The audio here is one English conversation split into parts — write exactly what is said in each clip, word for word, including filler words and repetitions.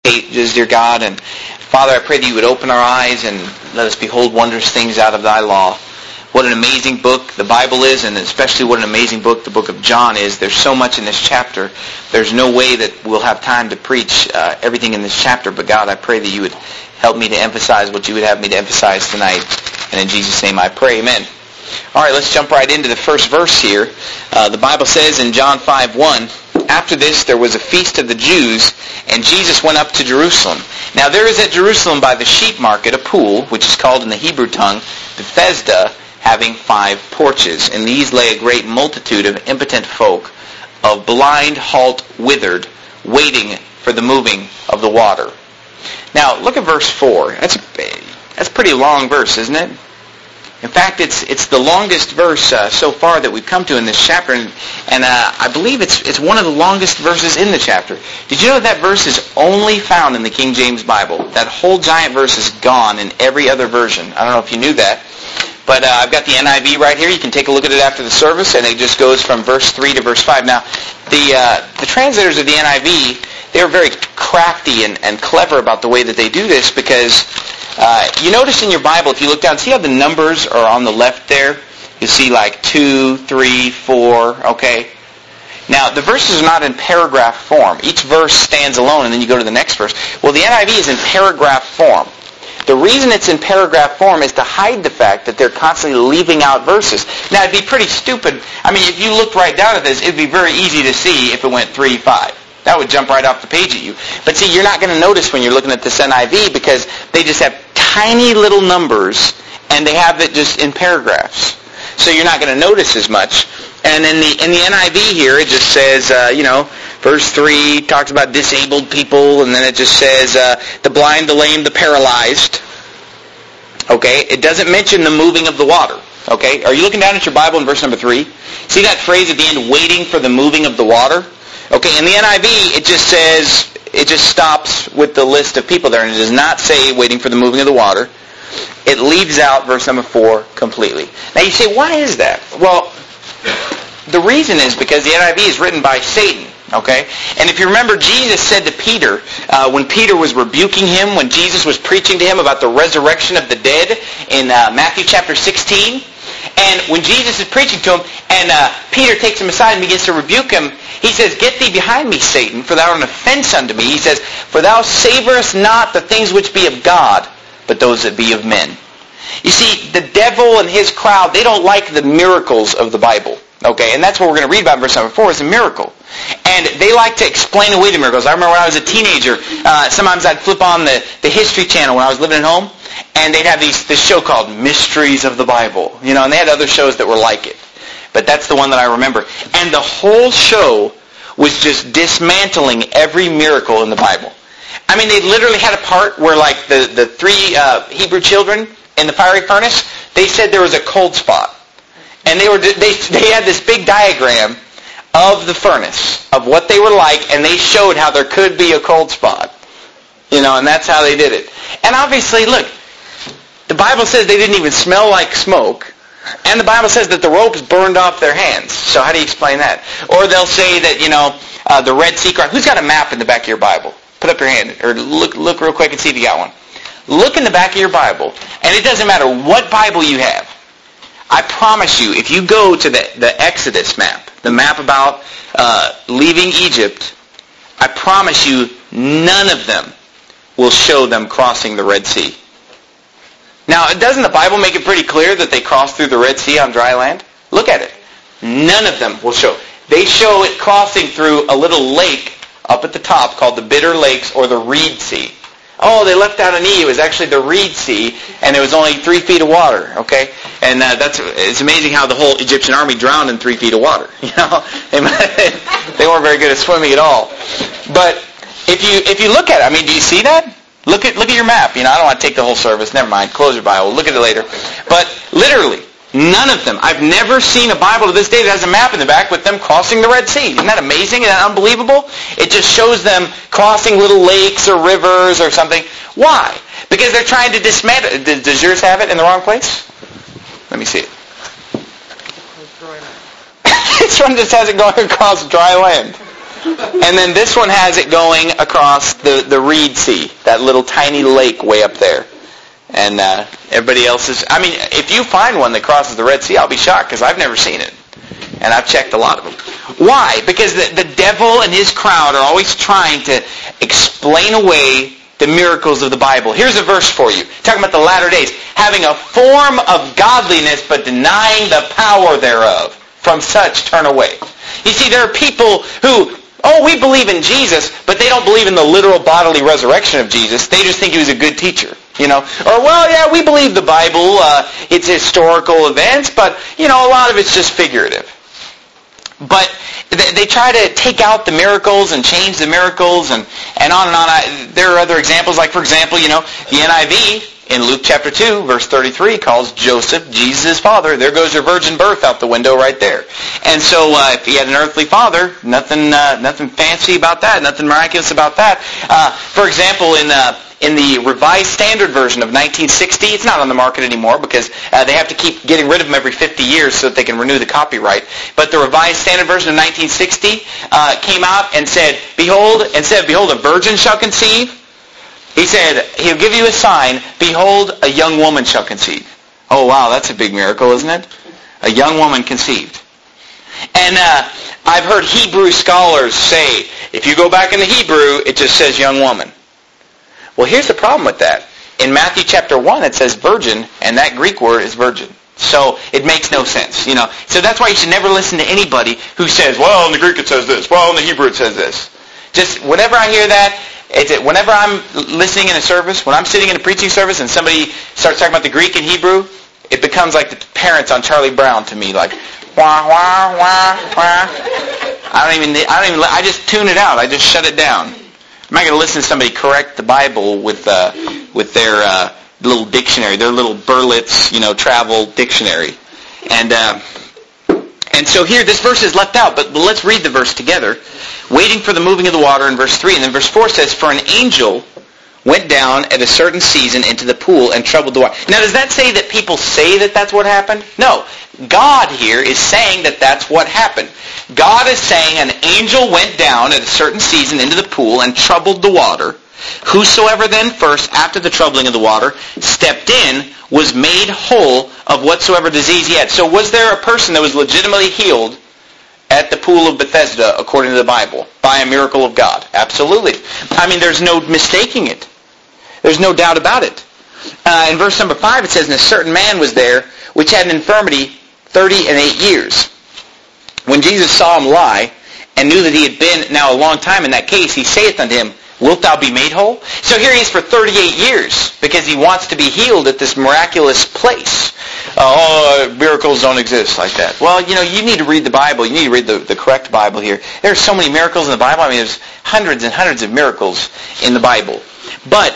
pages, dear God, and Father, I pray that you would open our eyes and let us behold wondrous things out of thy law. What an amazing book the Bible is, and especially what an amazing book the book of John is. There's so much in this chapter. There's no way that we'll have time to preach uh, everything in this chapter, but God, I pray that you would help me to emphasize what you would have me to emphasize tonight. And in Jesus' name I pray, amen. All right, let's jump right into the first verse here. Uh, the Bible says in John five one, after this there was a feast of the Jews, and Jesus went up to Jerusalem. Now there is at Jerusalem by the sheep market a pool, which is called in the Hebrew tongue Bethesda, having five porches. In these lay a great multitude of impotent folk, of blind, halt, withered, waiting for the moving of the water. Now look at verse four. That's a, that's a pretty long verse, isn't it? In fact, it's it's the longest verse uh, so far that we've come to in this chapter, and, and uh, I believe it's it's one of the longest verses in the chapter. Did you know that verse is only found in the King James Bible? That whole giant verse is gone in every other version. I don't know if you knew that, but uh, I've got the N I V right here. You can take a look at it after the service, and it just goes from verse three to verse five. Now, the uh, the translators of the N I V, they're very crafty and, and clever about the way that they do this, because Uh, you notice in your Bible, if you look down, see how the numbers are on the left there? You see like two, three, four, okay? Now, the verses are not in paragraph form. Each verse stands alone, and then you go to the next verse. Well, the N I V is in paragraph form. The reason it's in paragraph form is to hide the fact that they're constantly leaving out verses. Now, it'd be pretty stupid. I mean, if you looked right down at this, it'd be very easy to see if it went three, five. That would jump right off the page at you. But see, you're not going to notice when you're looking at this N I V, because they just have tiny little numbers, and they have it just in paragraphs. So you're not going to notice as much. And in the in the N I V here, it just says, uh, you know, verse three talks about disabled people, and then it just says uh, the blind, the lame, the paralyzed. Okay? It doesn't mention the moving of the water. Okay? Are you looking down at your Bible in verse number three? See that phrase at the end, waiting for the moving of the water? Okay, in the N I V, it just says, it just stops with the list of people there, and it does not say waiting for the moving of the water. It leaves out verse number four completely. Now you say, why is that? Well, the reason is because the N I V is written by Satan, okay? And if you remember, Jesus said to Peter, uh, when Peter was rebuking him, when Jesus was preaching to him about the resurrection of the dead in uh, Matthew chapter sixteen, and when Jesus is preaching to him, and uh, Peter takes him aside and begins to rebuke him, he says, get thee behind me, Satan, for thou art an offense unto me. He says, for thou savorest not the things which be of God, but those that be of men. You see, the devil and his crowd, they don't like the miracles of the Bible. Okay, and that's what we're going to read about in verse number four, is a miracle. And they like to explain away the miracles. I remember when I was a teenager, uh, sometimes I'd flip on the, the History Channel when I was living at home, and they'd have these this show called Mysteries of the Bible. You know, and they had other shows that were like it. But that's the one that I remember. And the whole show was just dismantling every miracle in the Bible. I mean, they literally had a part where, like, the, the three uh, Hebrew children in the fiery furnace, they said there was a cold spot. And they were they they had this big diagram of the furnace, of what they were like, and they showed how there could be a cold spot. You know, and that's how they did it. And obviously, look, the Bible says they didn't even smell like smoke. And the Bible says that the ropes burned off their hands. So how do you explain that? Or they'll say that, you know, uh, the Red Sea crossed. Who's got a map in the back of your Bible? Put up your hand. Or look look real quick and see if you got one. Look in the back of your Bible. And it doesn't matter what Bible you have. I promise you, if you go to the, the Exodus map, the map about uh, leaving Egypt, I promise you none of them will show them crossing the Red Sea. Now, doesn't the Bible make it pretty clear that they crossed through the Red Sea on dry land? Look at it. None of them will show. They show it crossing through a little lake up at the top called the Bitter Lakes or the Reed Sea. Oh, they left out an E. It was actually the Reed Sea, and it was only three feet of water, okay? And uh, that's it's amazing how the whole Egyptian army drowned in three feet of water. You know, they weren't very good at swimming at all. But if you if you look at it, I mean, do you see that? Look at look at your map. You know, I don't want to take the whole service. Never mind. Close your Bible. Look at it later. But literally, none of them. I've never seen a Bible to this day that has a map in the back with them crossing the Red Sea. Isn't that amazing? Isn't that unbelievable? It just shows them crossing little lakes or rivers or something. Why? Because they're trying to dismantle. Does yours have it in the wrong place? Let me see it. This one just has it going across dry land. And then this one has it going across the, the Reed Sea, that little tiny lake way up there. And uh, everybody else is... I mean, if you find one that crosses the Red Sea, I'll be shocked because I've never seen it. And I've checked a lot of them. Why? Because the, the devil and his crowd are always trying to explain away the miracles of the Bible. Here's a verse for you. Talking about the latter days. Having a form of godliness, but denying the power thereof. From such turn away. You see, there are people who, oh, we believe in Jesus, but they don't believe in the literal bodily resurrection of Jesus. They just think he was a good teacher. You know, or, well, yeah, we believe the Bible. Uh, it's historical events, but, you know, a lot of it's just figurative. But they try to take out the miracles and change the miracles and, and on and on. I, there are other examples, like, for example, you know, the N I V in Luke chapter two, verse thirty-three, calls Joseph Jesus' father. There goes your virgin birth out the window right there. And so uh, if he had an earthly father, nothing uh, nothing fancy about that, nothing miraculous about that. Uh, for example, in... Uh, In the Revised Standard Version of nineteen sixty, it's not on the market anymore because uh, they have to keep getting rid of them every fifty years so that they can renew the copyright. But the Revised Standard Version of nineteen sixty uh, came out and said, Behold, instead of, Behold, a virgin shall conceive, he said, he'll give you a sign, Behold, a young woman shall conceive. Oh, wow, that's a big miracle, isn't it? A young woman conceived. And uh, I've heard Hebrew scholars say, if you go back in the Hebrew, it just says young woman. Well, here's the problem with that. In Matthew chapter one, it says virgin, and that Greek word is virgin. So it makes no sense, you know. So that's why you should never listen to anybody who says, well, in the Greek it says this, well, in the Hebrew it says this. Just whenever I hear that, it's, whenever I'm listening in a service, when I'm sitting in a preaching service and somebody starts talking about the Greek and Hebrew, it becomes like the parents on Charlie Brown to me, like, wah, wah, wah, wah. I don't even, I don't even, I just tune it out. I just shut it down. I'm not going to listen to somebody correct the Bible with uh, with their uh, little dictionary, their little Berlitz, you know, travel dictionary. And uh, and so here, this verse is left out, but let's read the verse together. Waiting for the moving of the water in verse three. And then verse four says, For an angel went down at a certain season into the pool and troubled the water. Now, does that say that people say that that's what happened? No. God here is saying that that's what happened. God is saying an angel went down at a certain season into the pool and troubled the water. Whosoever then first, after the troubling of the water, stepped in, was made whole of whatsoever disease he had. So was there a person that was legitimately healed at the pool of Bethesda, according to the Bible, by a miracle of God? Absolutely. I mean, there's no mistaking it. There's no doubt about it. Uh, in verse number five, it says, And a certain man was there, which had an infirmity thirty and eight years. When Jesus saw him lie, and knew that he had been now a long time in that case, he saith unto him, Wilt thou be made whole? So here he is for thirty-eight years, because he wants to be healed at this miraculous place. Uh, oh, miracles don't exist like that. Well, you know, you need to read the Bible. You need to read the, the correct Bible here. There are so many miracles in the Bible. I mean, there's hundreds and hundreds of miracles in the Bible. But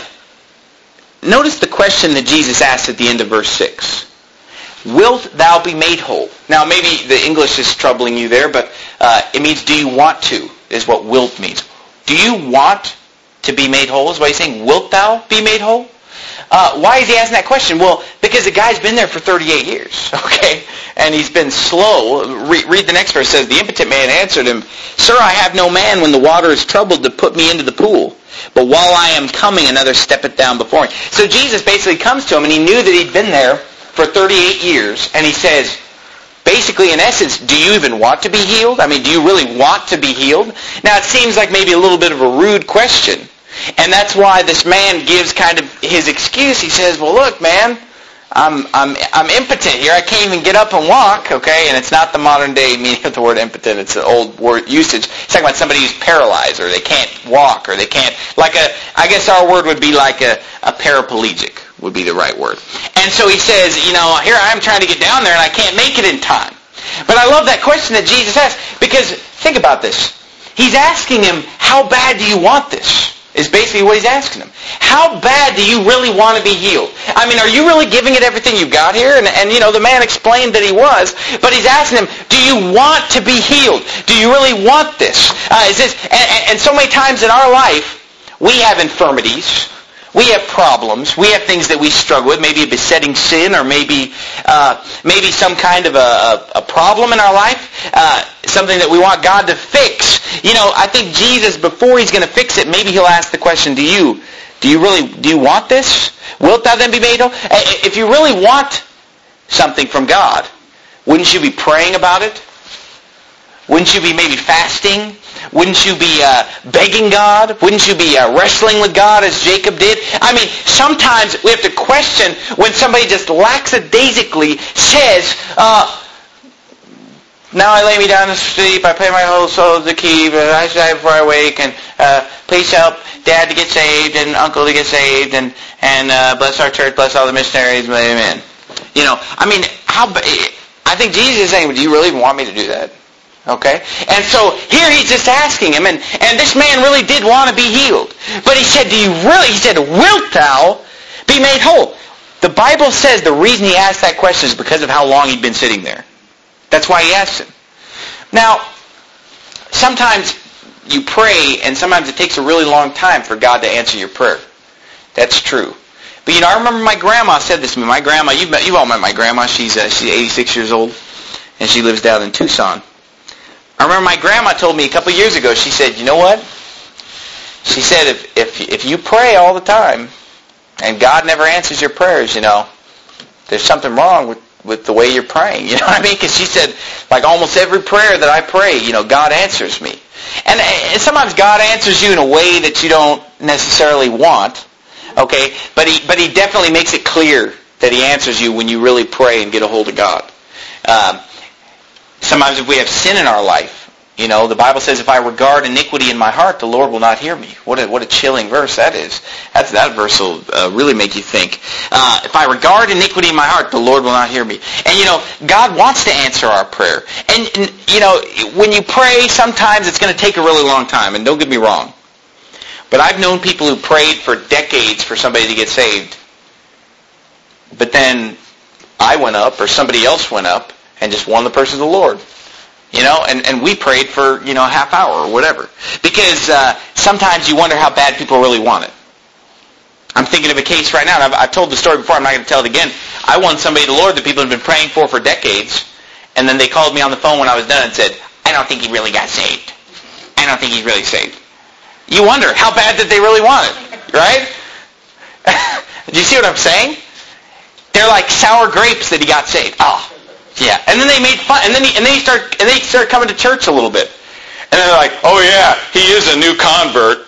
notice the question that Jesus asked at the end of verse six. Wilt thou be made whole? Now, maybe the English is troubling you there, but uh, it means do you want to, is what wilt means. Do you want to be made whole, is what he's saying. Wilt thou be made whole? Uh, why is he asking that question? Well, because the guy's been there for thirty-eight years, okay? And he's been slow. Re- read the next verse. It says, The impotent man answered him, Sir, I have no man when the water is troubled to put me into the pool. But while I am coming, another steppeth down before me. So Jesus basically comes to him, and he knew that he'd been there for thirty-eight years, and he says, basically, in essence, do you even want to be healed? I mean, do you really want to be healed? Now, it seems like maybe a little bit of a rude question. And that's why this man gives kind of his excuse. He says, well, look, man, I'm I'm I'm impotent here. I can't even get up and walk, okay? And it's not the modern day meaning of the word impotent. It's an old word usage. It's talking about somebody who's paralyzed, or they can't walk, or they can't, like a, I guess our word would be like a, a paraplegic would be the right word. And so he says, you know, here I am trying to get down there, and I can't make it in time. But I love that question that Jesus asked, because think about this. He's asking him, how bad do you want this? Is basically what he's asking him. How bad do you really want to be healed? I mean, are you really giving it everything you've got here? And, and you know, the man explained that he was, but he's asking him, do you want to be healed? Do you really want this? Uh, is this? And, and so many times in our life, we have infirmities. We have problems. We have things that we struggle with, maybe a besetting sin, or maybe uh, maybe some kind of a, a, a problem in our life, uh, something that we want God to fix. You know, I think Jesus, before He's going to fix it, maybe He'll ask the question, do you, do you really, do you want this? Wilt thou then be made whole? If you really want something from God, wouldn't you be praying about it? Wouldn't you be maybe fasting? Wouldn't you be uh, begging God? Wouldn't you be uh, wrestling with God as Jacob did? I mean, sometimes we have to question when somebody just lackadaisically says, uh, now I lay me down to sleep, I pray my whole soul to keep, and I die before I wake, and uh, please help Dad to get saved, and Uncle to get saved, and, and uh, bless our church, bless all the missionaries, amen. You know, I mean, how? I think Jesus is saying, do you really want me to do that? Okay? And so here he's just asking him, and, and this man really did want to be healed. But he said, do you really, he said, wilt thou be made whole? The Bible says the reason he asked that question is because of how long he'd been sitting there. That's why he asked him. Now, sometimes you pray, and sometimes it takes a really long time for God to answer your prayer. That's true. But you know, I remember my grandma said this to me. My grandma, you've, met, you've all met my grandma. She's uh, she's eighty-six years old, and she lives down in Tucson. I remember my grandma told me a couple years ago, she said, you know what? She said, if, if if you pray all the time and God never answers your prayers, you know, there's something wrong with, with the way you're praying. You know what I mean? Because she said, like almost every prayer that I pray, you know, God answers me. And, and sometimes God answers you in a way that you don't necessarily want, okay? But he, but he definitely makes it clear that he answers you when you really pray and get a hold of God. Um, Sometimes if we have sin in our life, you know, the Bible says, if I regard iniquity in my heart, the Lord will not hear me. What a, what a chilling verse that is. That's, that verse will uh, really make you think. Uh, if I regard iniquity in my heart, the Lord will not hear me. And, you know, God wants to answer our prayer. And, and you know, when you pray, sometimes it's going to take a really long time. And don't get me wrong. But I've known people who prayed for decades for somebody to get saved. But then I went up, or somebody else went up, and just won the person to the Lord. You know, and, and we prayed for, you know, a half hour or whatever. Because uh, sometimes you wonder how bad people really want it. I'm thinking of a case right now, and I've, I've told the story before, I'm not going to tell it again. I won somebody to the Lord that people had been praying for for decades, and then they called me on the phone when I was done and said, I don't think he really got saved. I don't think he's really saved. You wonder, how bad did they really want it? Right? Do you see what I'm saying? They're like sour grapes that he got saved. Oh, yeah. And then they made fun, and then he, and then he start, and then he started coming to church a little bit. And they're like, oh yeah, he is a new convert.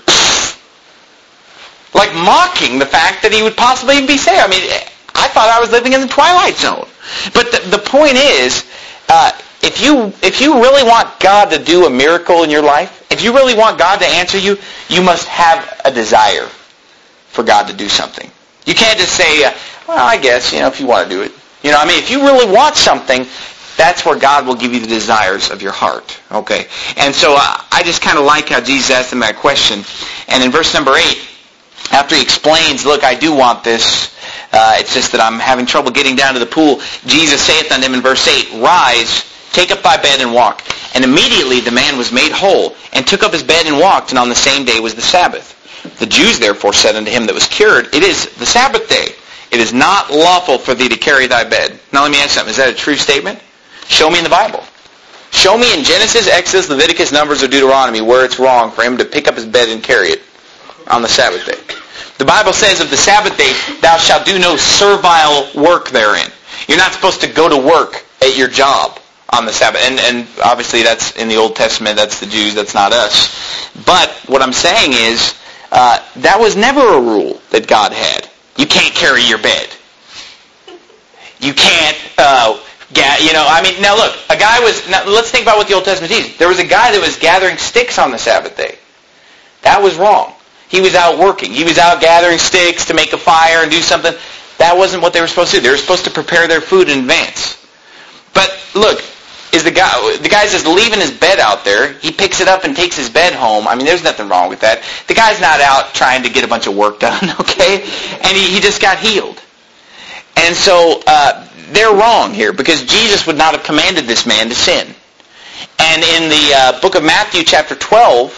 Like mocking the fact that he would possibly even be saved. I mean, I thought I was living in the Twilight Zone. But the, the point is, uh, if you if you really want God to do a miracle in your life, if you really want God to answer you, you must have a desire for God to do something. You can't just say, uh, well, I guess, you know, if you want to do it. You know, I mean, if you really want something, that's where God will give you the desires of your heart. Okay? And so uh, I just kind of like how Jesus asked him that question. And in verse number eight, after he explains, look, I do want this, uh, it's just that I'm having trouble getting down to the pool, Jesus saith unto him in verse eight, rise, take up thy bed and walk. And immediately the man was made whole, and took up his bed and walked, and on the same day was the Sabbath. The Jews therefore said unto him that was cured, it is the Sabbath day. It is not lawful for thee to carry thy bed. Now let me ask you something. Is that a true statement? Show me in the Bible. Show me in Genesis, Exodus, Leviticus, Numbers, or Deuteronomy where it's wrong for him to pick up his bed and carry it on the Sabbath day. The Bible says of the Sabbath day, thou shalt do no servile work therein. You're not supposed to go to work at your job on the Sabbath. And, and obviously that's in the Old Testament. That's the Jews. That's not us. But what I'm saying is, uh, that was never a rule that God had. You can't carry your bed. You can't, uh, ga- you know, I mean, now look, a guy was, now let's think about what the Old Testament teaches. There was a guy that was gathering sticks on the Sabbath day. That was wrong. He was out working. He was out gathering sticks to make a fire and do something. That wasn't what they were supposed to do. They were supposed to prepare their food in advance. But look, is the guy, the guy's just leaving his bed out there. He picks it up and takes his bed home. I mean, there's nothing wrong with that. The guy's not out trying to get a bunch of work done, okay? And he, he just got healed. And so uh, they're wrong here because Jesus would not have commanded this man to sin. And in the uh, book of Matthew chapter twelve,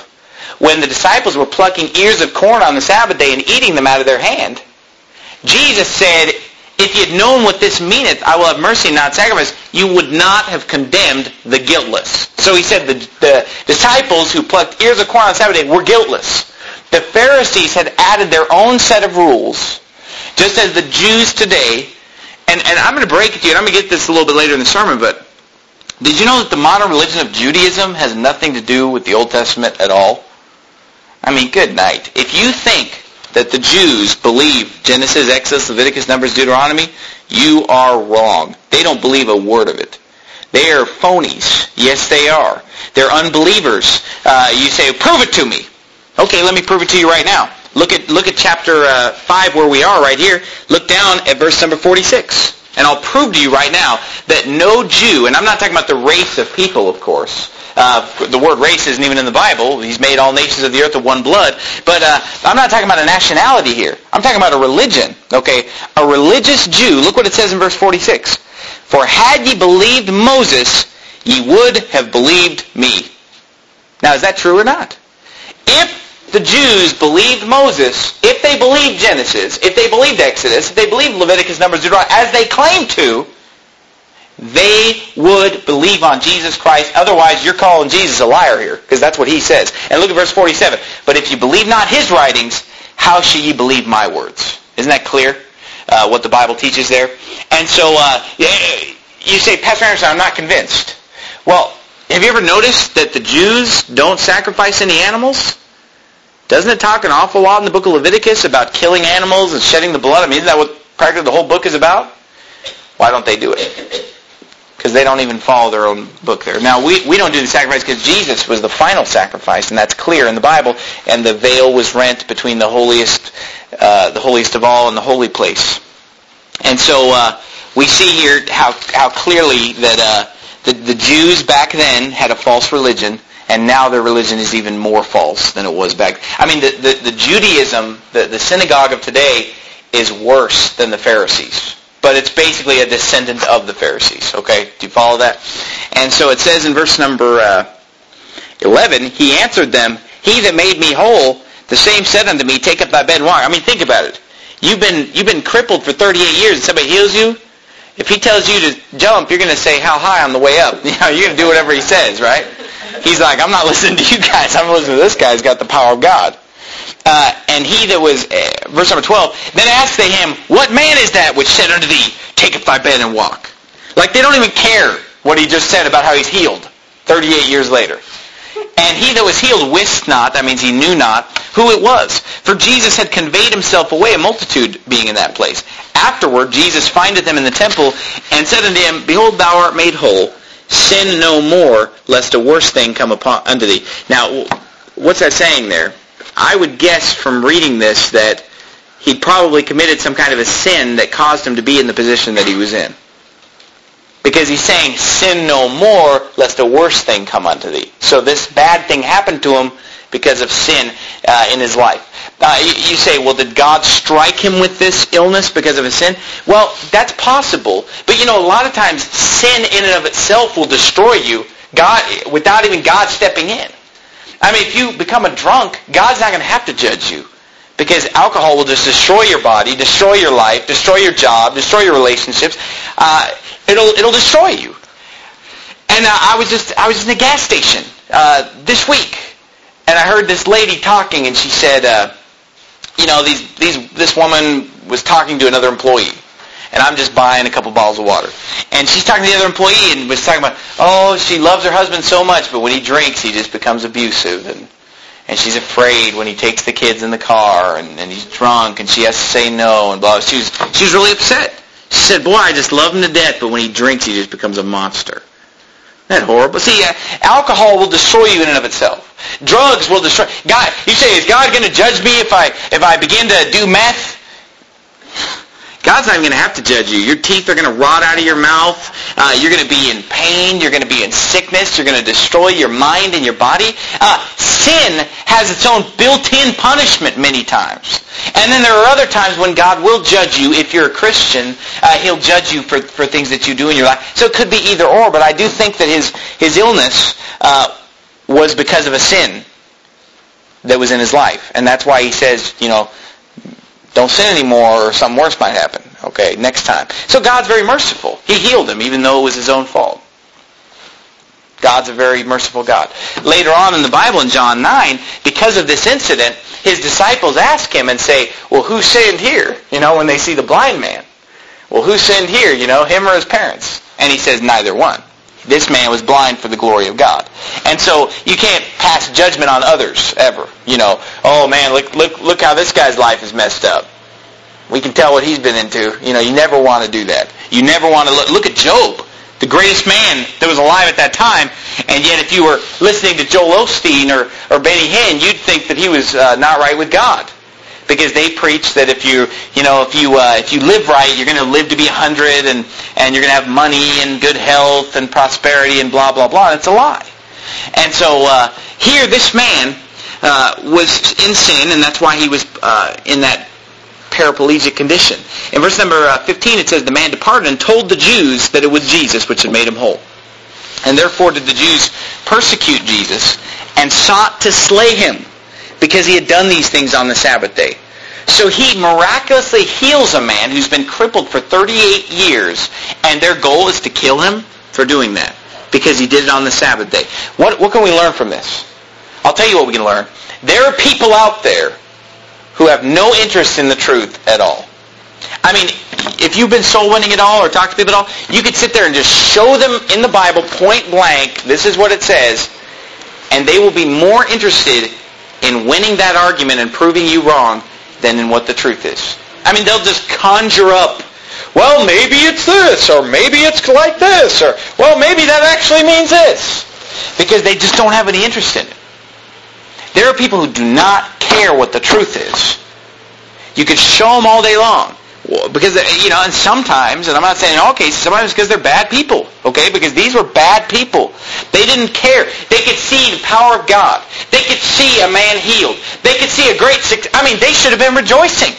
when the disciples were plucking ears of corn on the Sabbath day and eating them out of their hand, Jesus said, if you had known what this meaneth, I will have mercy and not sacrifice, you would not have condemned the guiltless. So he said the, the disciples who plucked ears of corn on the Sabbath day were guiltless. The Pharisees had added their own set of rules, just as the Jews today, and, and I'm going to break it to you, and I'm going to get this a little bit later in the sermon, but did you know that the modern religion of Judaism has nothing to do with the Old Testament at all? I mean, good night. If you think that the Jews believe Genesis, Exodus, Leviticus, Numbers, Deuteronomy, you are wrong. They don't believe a word of it. They are phonies. Yes, they are. They're unbelievers. Uh, you say, prove it to me. Okay, let me prove it to you right now. Look at look at chapter uh, five where we are right here. Look down at verse number forty-six. And I'll prove to you right now that no Jew, and I'm not talking about the race of people, of course. Uh, the word race isn't even in the Bible. He's made all nations of the earth of one blood. But uh, I'm not talking about a nationality here. I'm talking about a religion. Okay, a religious Jew. Look what it says in verse forty-six. For had ye believed Moses, ye would have believed me. Now, is that true or not? If the Jews believed Moses, if they believed Genesis, if they believed Exodus, if they believed Leviticus, Numbers, Deuteronomy, as they claim to, they would believe on Jesus Christ. Otherwise, you're calling Jesus a liar here, because that's what he says. And look at verse forty-seven. But if you believe not his writings, how shall ye believe my words? Isn't that clear, uh, what the Bible teaches there? And so uh, you say, Pastor Anderson, I'm not convinced. Well, have you ever noticed that the Jews don't sacrifice any animals? Doesn't it talk an awful lot in the book of Leviticus about killing animals and shedding the blood? I mean, isn't that what practically the whole book is about? Why don't they do it? Because they don't even follow their own book there. Now, we, we don't do the sacrifice because Jesus was the final sacrifice, and that's clear in the Bible, and the veil was rent between the holiest uh, the holiest of all and the holy place. And so uh, we see here how, how clearly that uh, the, the Jews back then had a false religion, and now their religion is even more false than it was back. I mean, the, the, the Judaism, the, the synagogue of today, is worse than the Pharisees. But it's basically a descendant of the Pharisees. Okay? Do you follow that? And so it says in verse number uh, eleven, he answered them, he that made me whole, the same said unto me, take up thy bed and walk. I mean, think about it. You've been you've been crippled for thirty-eight years, and somebody heals you. If he tells you to jump, you're going to say, how high on the way up? You know, you're going to do whatever he says, right? He's like, I'm not listening to you guys. I'm listening to this guy who's got the power of God. Uh, and he that was, uh, verse number twelve, then asked they him, what man is that which said unto thee, take up thy bed and walk? Like they don't even care what he just said about how he's healed thirty-eight years later. And he that was healed wist not, that means he knew not, who it was. For Jesus had conveyed himself away, a multitude being in that place. Afterward, Jesus findeth him in the temple, and said unto him, behold, thou art made whole. Sin no more, lest a worse thing come upon unto thee. Now, what's that saying there? I would guess from reading this that he probably committed some kind of a sin that caused him to be in the position that he was in. Because he's saying, sin no more, lest a worse thing come unto thee. So this bad thing happened to him because of sin uh, in his life. Uh, you, you say, well, did God strike him with this illness because of his sin? Well, that's possible. But you know, a lot of times, sin in and of itself will destroy you God without even God stepping in. I mean, if you become a drunk, God's not going to have to judge you. Because alcohol will just destroy your body, destroy your life, destroy your job, destroy your relationships. Uh, it'll it'll destroy you. And uh, I was just I was in a gas station uh, this week, and I heard this lady talking, and she said, uh, you know, these these this woman was talking to another employee, and I'm just buying a couple bottles of water, and she's talking to the other employee and was talking about, oh, she loves her husband so much, but when he drinks, he just becomes abusive, and. And she's afraid when he takes the kids in the car, and, and he's drunk, and she has to say no, and blah. She was, she was really upset. She said, boy, I just love him to death, but when he drinks, he just becomes a monster. Isn't that horrible? See, uh, alcohol will destroy you in and of itself. Drugs will destroy. God, you say, is God going to judge me if I if I begin to do meth? God's not even going to have to judge you. Your teeth are going to rot out of your mouth. Uh, you're going to be in pain. You're going to be in sickness. You're going to destroy your mind and your body. Uh, sin has its own built-in punishment many times. And then there are other times when God will judge you. If you're a Christian, uh, He'll judge you for, for things that you do in your life. So it could be either or, but I do think that his, his illness uh, was because of a sin. that was in his life. And that's why he says, you know, don't sin anymore or something worse might happen. Okay, next time. So God's very merciful. He healed him even though it was his own fault. God's a very merciful God. Later on in the Bible in John nine, because of this incident, his disciples ask him and say, well, who sinned here? You know, when they see the blind man. Well, who sinned here? You know, him or his parents? And he says, neither one. This man was blind for the glory of God. And so you can't pass judgment on others ever. You know, oh man, look look look how this guy's life is messed up. We can tell what he's been into. You know, you never want to do that. You never want to look look at Job, the greatest man that was alive at that time. And yet if you were listening to Joel Osteen or, or Benny Hinn, you'd think that he was uh, not right with God. Because they preach that if you, you know, if you uh, if you live right, you're going to live to be a hundred, and and you're going to have money and good health and prosperity and blah blah blah. And it's a lie. And so uh, here, this man uh, was in sin, and that's why he was uh, in that paraplegic condition. In verse number uh, fifteen, it says, the man departed and told the Jews that it was Jesus which had made him whole. And therefore did the Jews persecute Jesus and sought to slay him, because he had done these things on the Sabbath day. So he miraculously heals a man who's been crippled for thirty-eight years, and their goal is to kill him for doing that, because he did it on the Sabbath day. What, what can we learn from this? I'll tell you what we can learn. There are people out there who have no interest in the truth at all. I mean, if you've been soul winning at all or talked to people at all, you could sit there and just show them in the Bible point blank, this is what it says, and they will be more interested in winning that argument and proving you wrong than in what the truth is. I mean, they'll just conjure up, well, maybe it's this, or maybe it's like this, or, well, maybe that actually means this. Because they just don't have any interest in it. There are people who do not care what the truth is. You could show them all day long. Because, you know, and sometimes, and I'm not saying in all cases, sometimes because they're bad people, okay? Because these were bad people. They didn't care. They could see the power of God. They could see a man healed. They could see a great success. I mean, they should have been rejoicing.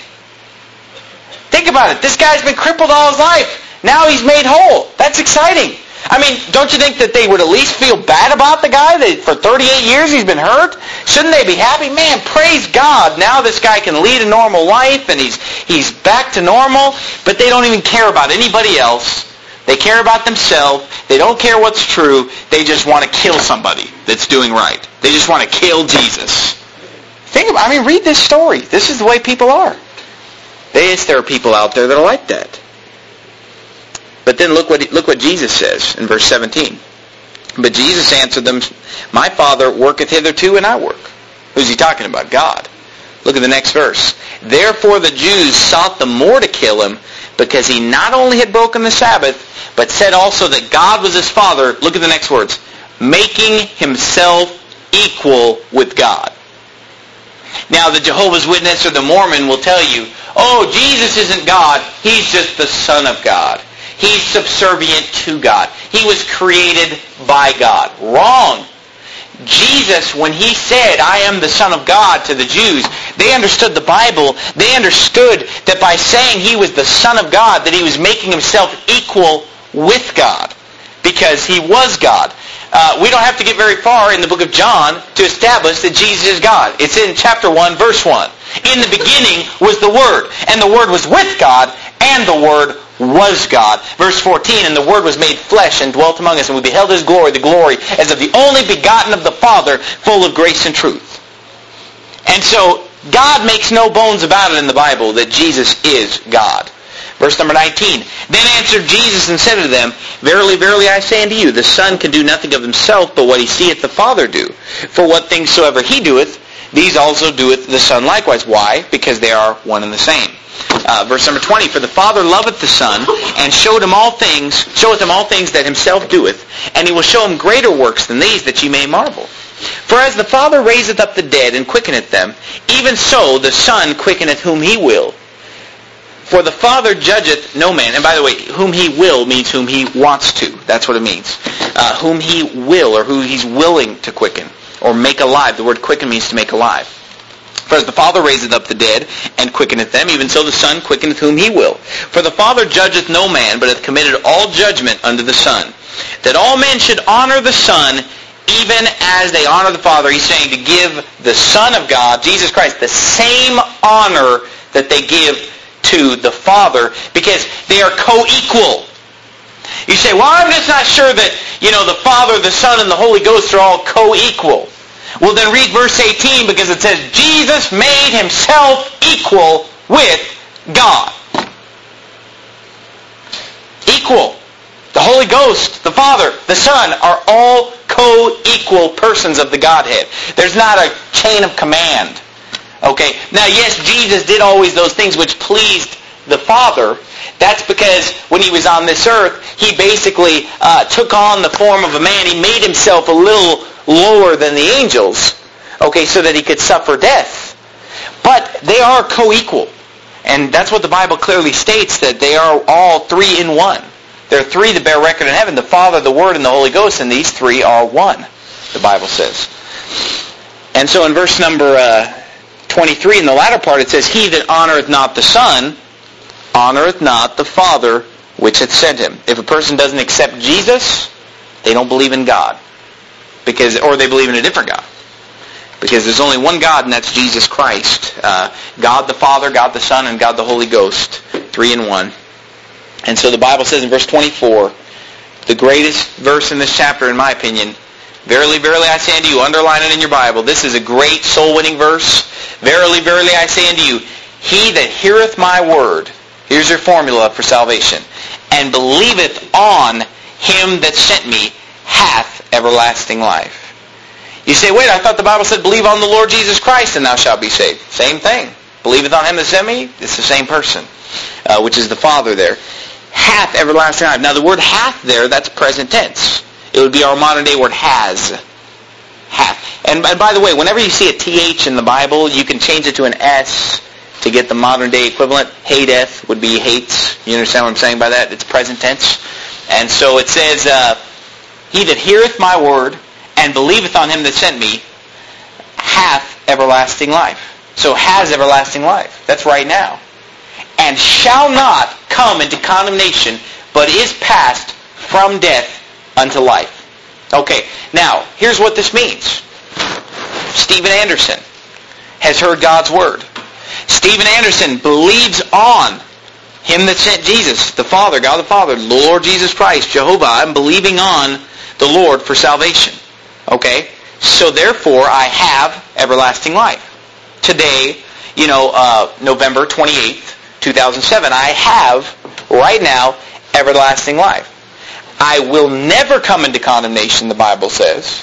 Think about it. This guy's been crippled all his life. Now he's made whole. That's exciting. I mean, don't you think that they would at least feel bad about the guy that for thirty-eight years he's been hurt? Shouldn't they be happy? Man, praise God. Now this guy can lead a normal life and he's he's back to normal. But they don't even care about anybody else. They care about themselves. They don't care what's true. They just want to kill somebody that's doing right. They just want to kill Jesus. Think about, I mean, read this story. This is the way people are. Yes, there are people out there that are like that. But then look what look what Jesus says in verse seventeen. But Jesus answered them, my Father worketh hitherto, and I work. Who's he talking about? God. Look at the next verse. Therefore the Jews sought the more to kill him, because he not only had broken the Sabbath, but said also that God was his Father. Look at the next words. Making himself equal with God. Now the Jehovah's Witness or the Mormon will tell you, oh, Jesus isn't God. He's just the Son of God. He's subservient to God. He was created by God. Wrong. Jesus, when he said, I am the Son of God to the Jews, they understood the Bible. They understood that by saying he was the Son of God, that he was making himself equal with God, because he was God. Uh, we don't have to get very far in the book of John to establish that Jesus is God. It's in chapter one, verse one. In the beginning was the Word, and the Word was with God, and the Word was God. Verse fourteen, and the Word was made flesh and dwelt among us, and we beheld his glory, the glory as of the only begotten of the Father, full of grace and truth. And so, God makes no bones about it in the Bible that Jesus is God. Verse number nineteen, then answered Jesus and said to them, verily, verily, I say unto you, the Son can do nothing of himself, but what he seeth the Father do. For what things soever he doeth, these also doeth the Son likewise. Why? Because they are one and the same. Uh, verse number twenty, for the Father loveth the Son, and showed him all things, showeth him all things that himself doeth, and he will show him greater works than these, that ye may marvel. For as the Father raiseth up the dead, and quickeneth them, even so the Son quickeneth whom he will. For the Father judgeth no man. And by the way, whom he will means whom he wants to. That's what it means. Uh, whom he will, or who he's willing to quicken, or make alive. The word quicken means to make alive. For as the Father raiseth up the dead, and quickeneth them, even so the Son quickeneth whom he will. For the Father judgeth no man, but hath committed all judgment unto the Son, that all men should honor the Son, even as they honor the Father, he's saying to give the Son of God, Jesus Christ, the same honor that they give to the Father, because they are co-equal. You say, well, I'm just not sure that, you know, the Father, the Son, and the Holy Ghost are all co-equal. Well, then read verse eighteen, because it says, Jesus made himself equal with God. Equal. The Holy Ghost, the Father, the Son are all co-equal persons of the Godhead. There's not a chain of command. Okay? Now, yes, Jesus did always those things which pleased the Father. That's because when he was on this earth, he basically uh, took on the form of a man. He made himself a little lower than the angels, okay, so that he could suffer death. But they are co-equal. And that's what the Bible clearly states, that they are all three in one. There are three that bear record in heaven, the Father, the Word, and the Holy Ghost, and these three are one, the Bible says. And so in verse number uh, twenty-three, in the latter part, it says, He that honoreth not the Son, honoreth not the Father which hath sent him. If a person doesn't accept Jesus, they don't believe in God. because, Or they believe in a different God. Because there's only one God, and that's Jesus Christ. Uh, God the Father, God the Son, and God the Holy Ghost. Three in one. And so the Bible says in verse twenty-four, the greatest verse in this chapter, in my opinion, Verily, verily, I say unto you, underline it in your Bible. This is a great soul-winning verse. Verily, verily, I say unto you, he that heareth my word, here's your formula for salvation, and believeth on him that sent me, hath everlasting life. You say, wait, I thought the Bible said, believe on the Lord Jesus Christ, and thou shalt be saved. Same thing. Believeth on him that sent me, it's the same person, uh, which is the Father there. Hath everlasting life. Now, the word hath there, that's present tense. It would be our modern day word has. Hath. And, and by the way, whenever you see a T H in the Bible, you can change it to an S to get the modern day equivalent. Hateth would be hates. You understand what I'm saying by that? It's present tense. And so it says, uh, He that heareth my word and believeth on him that sent me hath everlasting life. So has everlasting life. That's right now. And shall not come into condemnation, but is passed from death unto life. Okay, now, here's what this means. Stephen Anderson has heard God's word. Stephen Anderson believes on him that sent Jesus, the Father, God the Father, the Lord Jesus Christ, Jehovah. I'm believing on the Lord for salvation. Okay? So therefore, I have everlasting life. Today, you know, uh, November twenty-eighth, two thousand seven, I have, right now, everlasting life. I will never come into condemnation, the Bible says.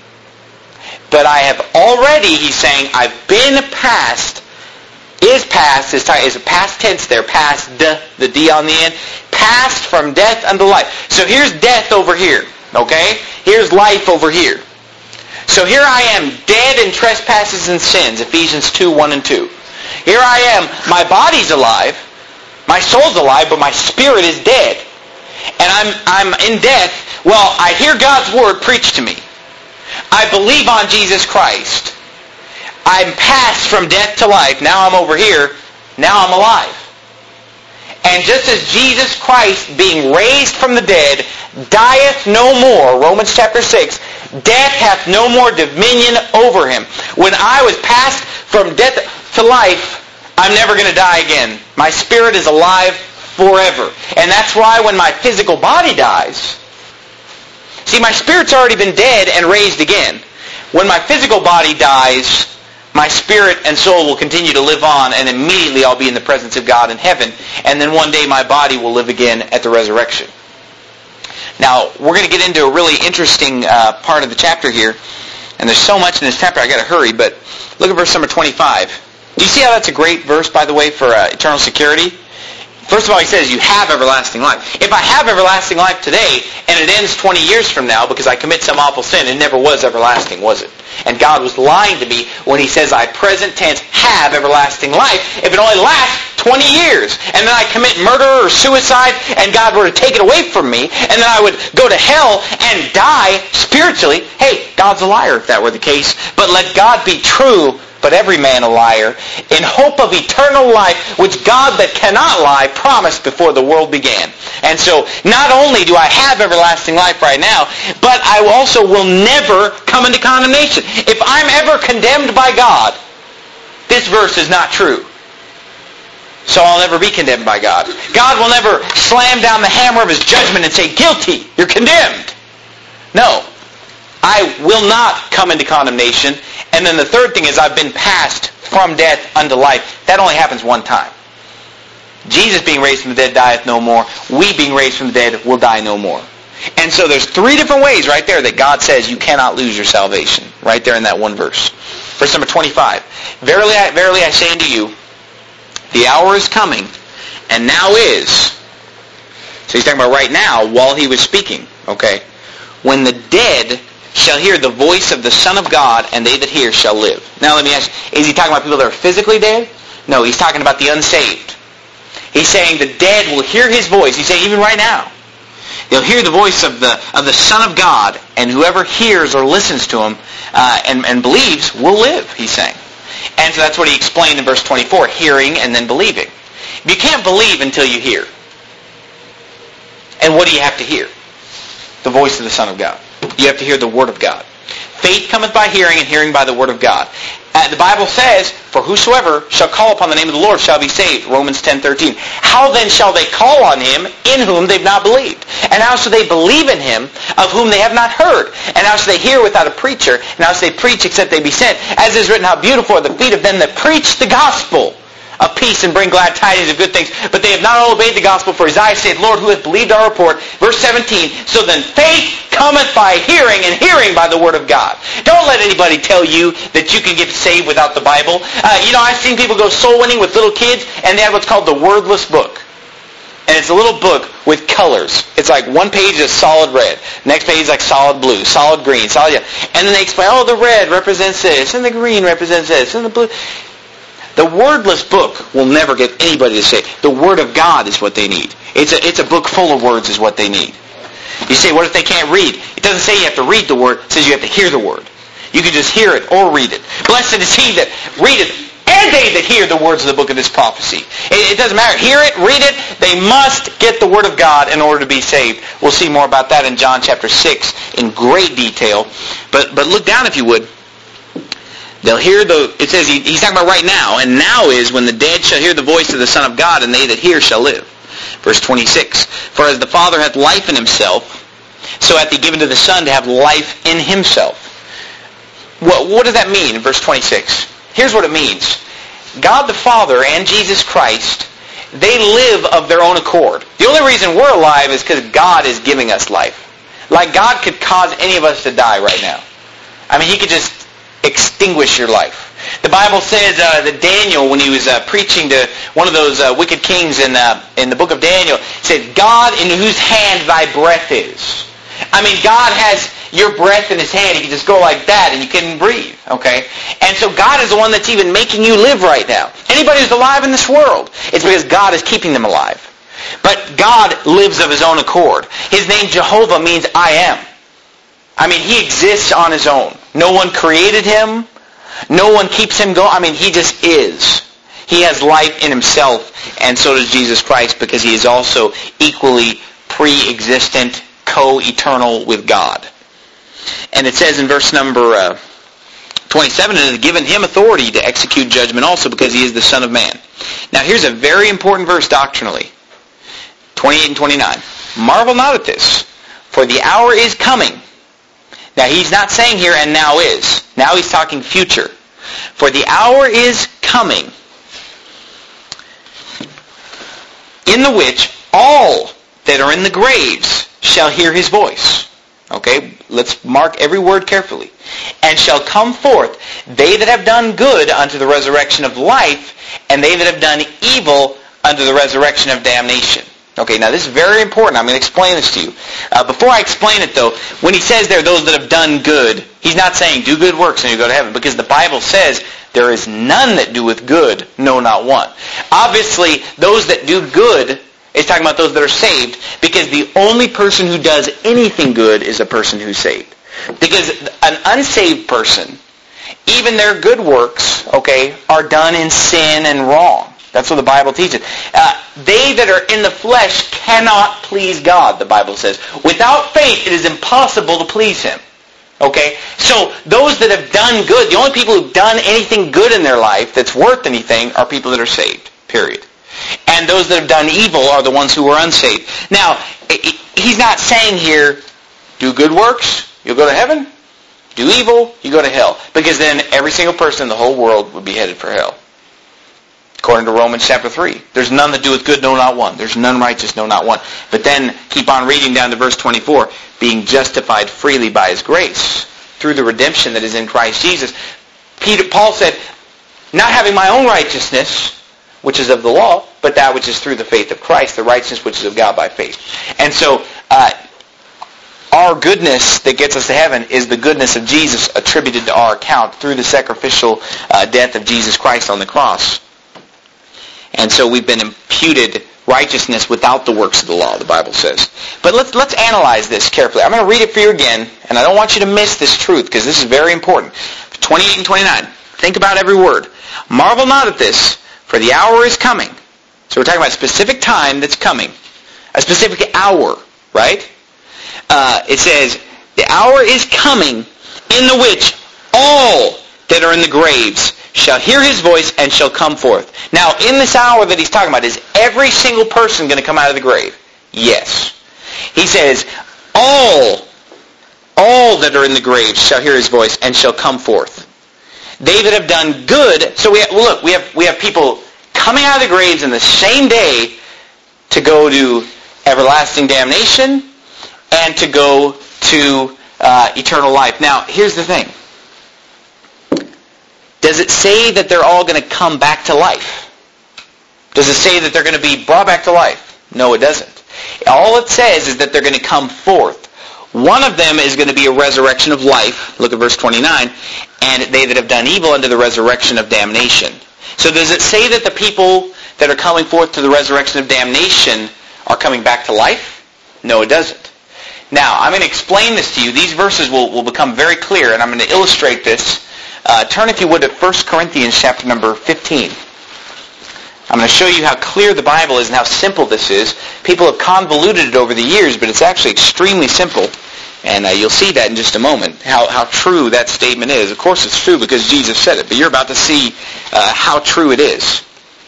But I have already, he's saying, I've been passed, is passed, is, is a past tense there, passed, the D on the end, passed from death unto life. So here's death over here, okay? Here's life over here. So here I am, dead in trespasses and sins, Ephesians two, one and two. Here I am, my body's alive, my soul's alive, but my spirit is dead. And I'm I'm in death. Well, I hear God's word preached to me. I believe on Jesus Christ. I'm passed from death to life. Now I'm over here. Now I'm alive. And just as Jesus Christ, being raised from the dead, dieth no more, Romans chapter six, death hath no more dominion over him. When I was passed from death to life, I'm never going to die again. My spirit is alive forever. And that's why when my physical body dies, see, my spirit's already been dead and raised again. When my physical body dies, my spirit and soul will continue to live on, and immediately I'll be in the presence of God in heaven. And then one day my body will live again at the resurrection. Now, we're going to get into a really interesting uh, part of the chapter here. And there's so much in this chapter, I got to hurry. But look at verse number twenty-five. Do you see how that's a great verse, by the way, for uh, eternal security? First of all, he says, you have everlasting life. If I have everlasting life today, and it ends twenty years from now because I commit some awful sin, it never was everlasting, was it? And God was lying to me when he says, I present tense have everlasting life, if it only lasts twenty years. And then I commit murder or suicide, and God were to take it away from me, and then I would go to hell and die spiritually. Hey, God's a liar if that were the case. But let God be true, but every man a liar, in hope of eternal life, which God that cannot lie promised before the world began. And so, not only do I have everlasting life right now, but I also will never come into condemnation. If I'm ever condemned by God, this verse is not true. So I'll never be condemned by God. God will never slam down the hammer of his judgment and say, guilty, you're condemned. No. I will not come into condemnation. And then the third thing is I've been passed from death unto life. That only happens one time. Jesus being raised from the dead dieth no more. We being raised from the dead will die no more. And so there's three different ways right there that God says you cannot lose your salvation. Right there in that one verse. Verse number twenty-five. Verily I, verily I say unto you, the hour is coming, and now is. So he's talking about right now while he was speaking. Okay. When the dead shall hear the voice of the Son of God, and they that hear shall live. Now let me ask you, is he talking about people that are physically dead? No, he's talking about the unsaved. He's saying the dead will hear his voice. He's saying even right now. They'll hear the voice of the of the Son of God, and whoever hears or listens to him uh, and, and believes will live, he's saying. And so that's what he explained in verse twenty-four, hearing and then believing. You can't believe until you hear. And what do you have to hear? The voice of the Son of God. You have to hear the Word of God. Faith cometh by hearing, and hearing by the Word of God. Uh, the Bible says, for whosoever shall call upon the name of the Lord shall be saved. Romans ten thirteen. How then shall they call on him in whom they've not believed? And how shall they believe in him of whom they have not heard? And how shall they hear without a preacher? And how shall they preach except they be sent? As is written, how beautiful are the feet of them that preach the gospel of peace and bring glad tidings of good things. But they have not all obeyed the gospel, for Isaiah saith, Lord, who hath believed our report? Verse seventeen, so then faith cometh by hearing, and hearing by the Word of God. Don't let anybody tell you that you can get saved without the Bible. Uh, you know, I've seen people go soul winning with little kids, and they have what's called the Wordless Book. And it's a little book with colors. It's like one page is solid red. Next page is like solid blue, solid green, solid yellow. And then they explain, oh, the red represents this, and the green represents this, and the blue. The wordless book will never get anybody to say. The Word of God is what they need. It's a, it's a book full of words is what they need. You say, what if they can't read? It doesn't say you have to read the Word. It says you have to hear the Word. You can just hear it or read it. Blessed is he that readeth and they that hear the words of the book of this prophecy. It, it doesn't matter. Hear it, read it. They must get the Word of God in order to be saved. We'll see more about that in John chapter six in great detail. But but look down if you would. They'll hear the, it says, he, he's talking about right now, and now is when the dead shall hear the voice of the Son of God, and they that hear shall live. Verse twenty-six, for as the Father hath life in himself, so hath he given to the Son to have life in himself. What, what does that mean in verse twenty-six? Here's what it means. God the Father and Jesus Christ, they live of their own accord. The only reason we're alive is because God is giving us life. Like God could cause any of us to die right now. I mean, he could just extinguish your life. The Bible says uh, that Daniel, when he was uh, preaching to one of those uh, wicked kings in, uh, in the book of Daniel, said, God in whose hand thy breath is. I mean, God has your breath in his hand. He can just go like that and you can breathe. Okay? And so God is the one that's even making you live right now. Anybody who's alive in this world, it's because God is keeping them alive. But God lives of his own accord. His name Jehovah means I am. I mean, he exists on his own. No one created him. No one keeps him going. I mean, he just is. He has life in himself, and so does Jesus Christ, because he is also equally pre-existent, co-eternal with God. And it says in verse number uh, twenty-seven, it has given him authority to execute judgment also, because he is the Son of Man. Now, here's a very important verse doctrinally. twenty-eight and twenty-nine. Marvel not at this, for the hour is coming. Now, he's not saying here, and now is. Now he's talking future. For the hour is coming, in the which all that are in the graves shall hear his voice. Okay, let's mark every word carefully. And shall come forth, they that have done good unto the resurrection of life, and they that have done evil unto the resurrection of damnation. Okay, now this is very important. I'm going to explain this to you. Uh, before I explain it, though, when he says there are those that have done good, he's not saying do good works and you go to heaven, because the Bible says there is none that doeth good, no, not one. Obviously, those that do good is talking about those that are saved, because the only person who does anything good is a person who's saved. Because an unsaved person even their good works, okay, are done in sin and wrong. That's what the Bible teaches. Uh, they that are in the flesh cannot please God, the Bible says. Without faith, it is impossible to please Him. Okay? So, those that have done good, the only people who've done anything good in their life that's worth anything are people that are saved. Period. And those that have done evil are the ones who are unsaved. Now, he's not saying here, do good works, you'll go to heaven. Do evil, you go to hell. Because then every single person in the whole world would be headed for hell. According to Romans chapter three. There's none that doeth good, no, not one. There's none righteous, no, not one. But then, keep on reading down to verse twenty-four. Being justified freely by His grace, through the redemption that is in Christ Jesus. Peter, Paul said, not having my own righteousness, which is of the law, but that which is through the faith of Christ, the righteousness which is of God by faith. And so, uh, our goodness that gets us to heaven is the goodness of Jesus attributed to our account through the sacrificial uh, death of Jesus Christ on the cross. And so we've been imputed righteousness without the works of the law, the Bible says. But let's let's analyze this carefully. I'm going to read it for you again, and I don't want you to miss this truth, because this is very important. twenty-eight and twenty-nine. Think about every word. Marvel not at this, for the hour is coming. So we're talking about a specific time that's coming. A specific hour, right? Uh, it says, the hour is coming in the which all that are in the graves shall hear His voice and shall come forth. Now, in this hour that he's talking about, is every single person going to come out of the grave? Yes. He says, all, all that are in the graves shall hear His voice and shall come forth. They that have done good, so we have, look, we have, we have people coming out of the graves in the same day to go to everlasting damnation and to go to uh, eternal life. Now, here's the thing. Does it say that they're all going to come back to life? Does it say that they're going to be brought back to life? No, it doesn't. All it says is that they're going to come forth. One of them is going to be a resurrection of life. Look at verse twenty-nine. And they that have done evil unto the resurrection of damnation. So does it say that the people that are coming forth to the resurrection of damnation are coming back to life? No, it doesn't. Now, I'm going to explain this to you. These verses will, will become very clear, and I'm going to illustrate this. Uh, turn, if you would, to First Corinthians chapter number fifteen. I'm going to show you how clear the Bible is and how simple this is. People have convoluted it over the years, but it's actually extremely simple. And uh, you'll see that in just a moment, how, how true that statement is. Of course it's true because Jesus said it, but you're about to see uh, how true it is.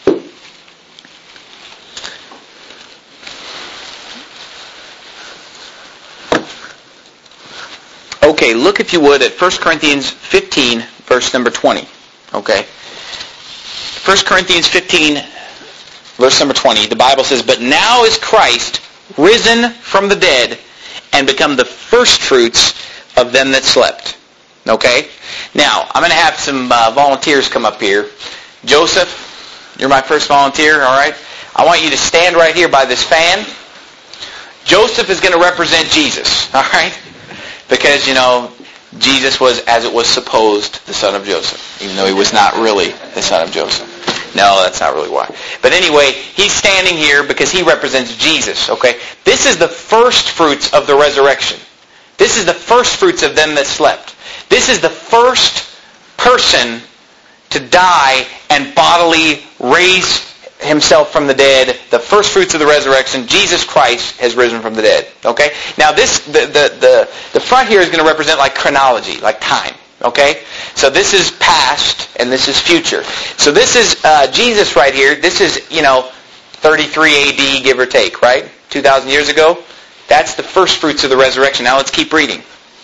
Okay, look if you would at First Corinthians fifteen, verse number twenty. Okay. First Corinthians fifteen, verse number twenty, the Bible says, But now is Christ risen from the dead and become the firstfruits of them that slept. Okay? Now, I'm going to have some uh, volunteers come up here. Joseph, you're my first volunteer, all right? I want you to stand right here by this fan. Joseph is going to represent Jesus, all right? Because, you know, Jesus was, as it was supposed, the son of Joseph, even though he was not really the son of Joseph. No, that's not really why. But anyway, he's standing here because he represents Jesus, okay? This is the first fruits of the resurrection. This is the first fruits of them that slept. This is the first person to die and bodily raise himself from the dead. The first fruits of the resurrection, Jesus Christ has risen from the dead. Okay? Now this, the, the, the, the front here is going to represent like chronology, like time. Okay? So this is past and this is future. So this is uh, Jesus right here. This is, you know, thirty-three A D, give or take, right? two thousand years ago. That's the first fruits of the resurrection. Now let's keep reading.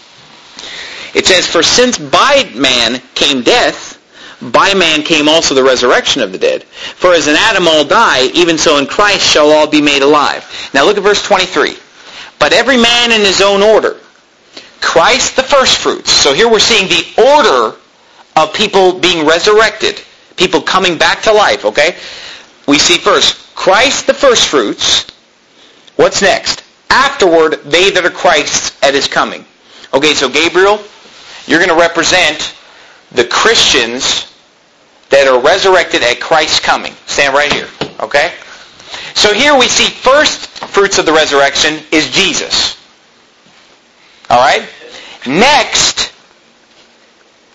It says, For since by man came death, by man came also the resurrection of the dead. For as in Adam all die, even so in Christ shall all be made alive. Now look at verse twenty-three. But every man in his own order. Christ the firstfruits. So here we're seeing the order of people being resurrected. People coming back to life, okay? We see first, Christ the firstfruits. What's next? Afterward, they that are Christ's at his coming. Okay, so Gabriel, you're going to represent the Christians that are resurrected at Christ's coming. Stand right here, okay? So here we see first fruits of the resurrection is Jesus. All right? Next,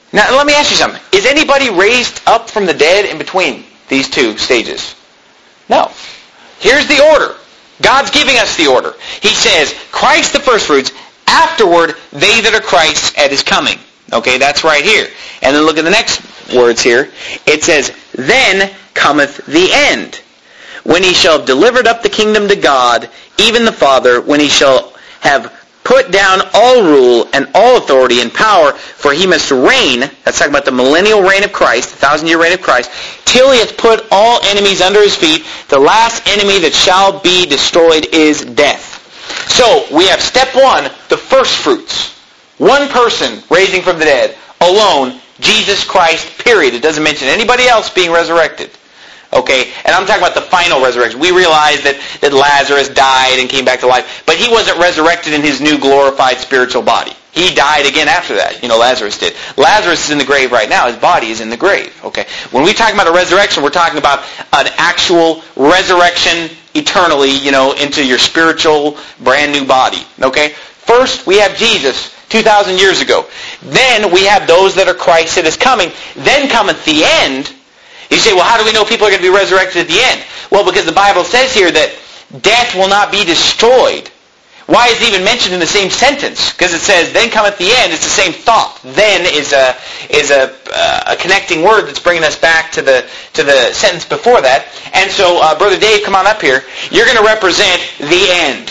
Now, let me ask you something. Is anybody raised up from the dead in between these two stages? No. Here's the order. God's giving us the order. He says, Christ the firstfruits, afterward they that are Christ's at his coming. Okay, that's right here. And then look at the next words here. It says, then cometh the end, when he shall have delivered up the kingdom to God, even the Father, when he shall have put down all rule and all authority and power, for he must reign, that's talking about the millennial reign of Christ, the thousand-year reign of Christ, till he hath put all enemies under his feet. The last enemy that shall be destroyed is death. So, we have step one, the first fruits. One person raising from the dead, alone, Jesus Christ, period. It doesn't mention anybody else being resurrected. Okay, and I'm talking about the final resurrection. We realize that, that Lazarus died and came back to life, but he wasn't resurrected in his new glorified spiritual body. He died again after that. You know, Lazarus did. Lazarus is in the grave right now. His body is in the grave. Okay, when we talk about a resurrection, we're talking about an actual resurrection eternally, you know, into your spiritual brand new body. Okay, first we have Jesus two thousand years ago. Then we have those that are Christ that is coming. Then cometh the end. You say, well, how do we know people are going to be resurrected at the end? Well, because the Bible says here that death will not be destroyed. Why is it even mentioned in the same sentence? Because it says, then cometh the end. It's the same thought. Then is a is a, uh, a connecting word that's bringing us back to the to the sentence before that. And so, uh, Brother Dave, come on up here. You're going to represent the end.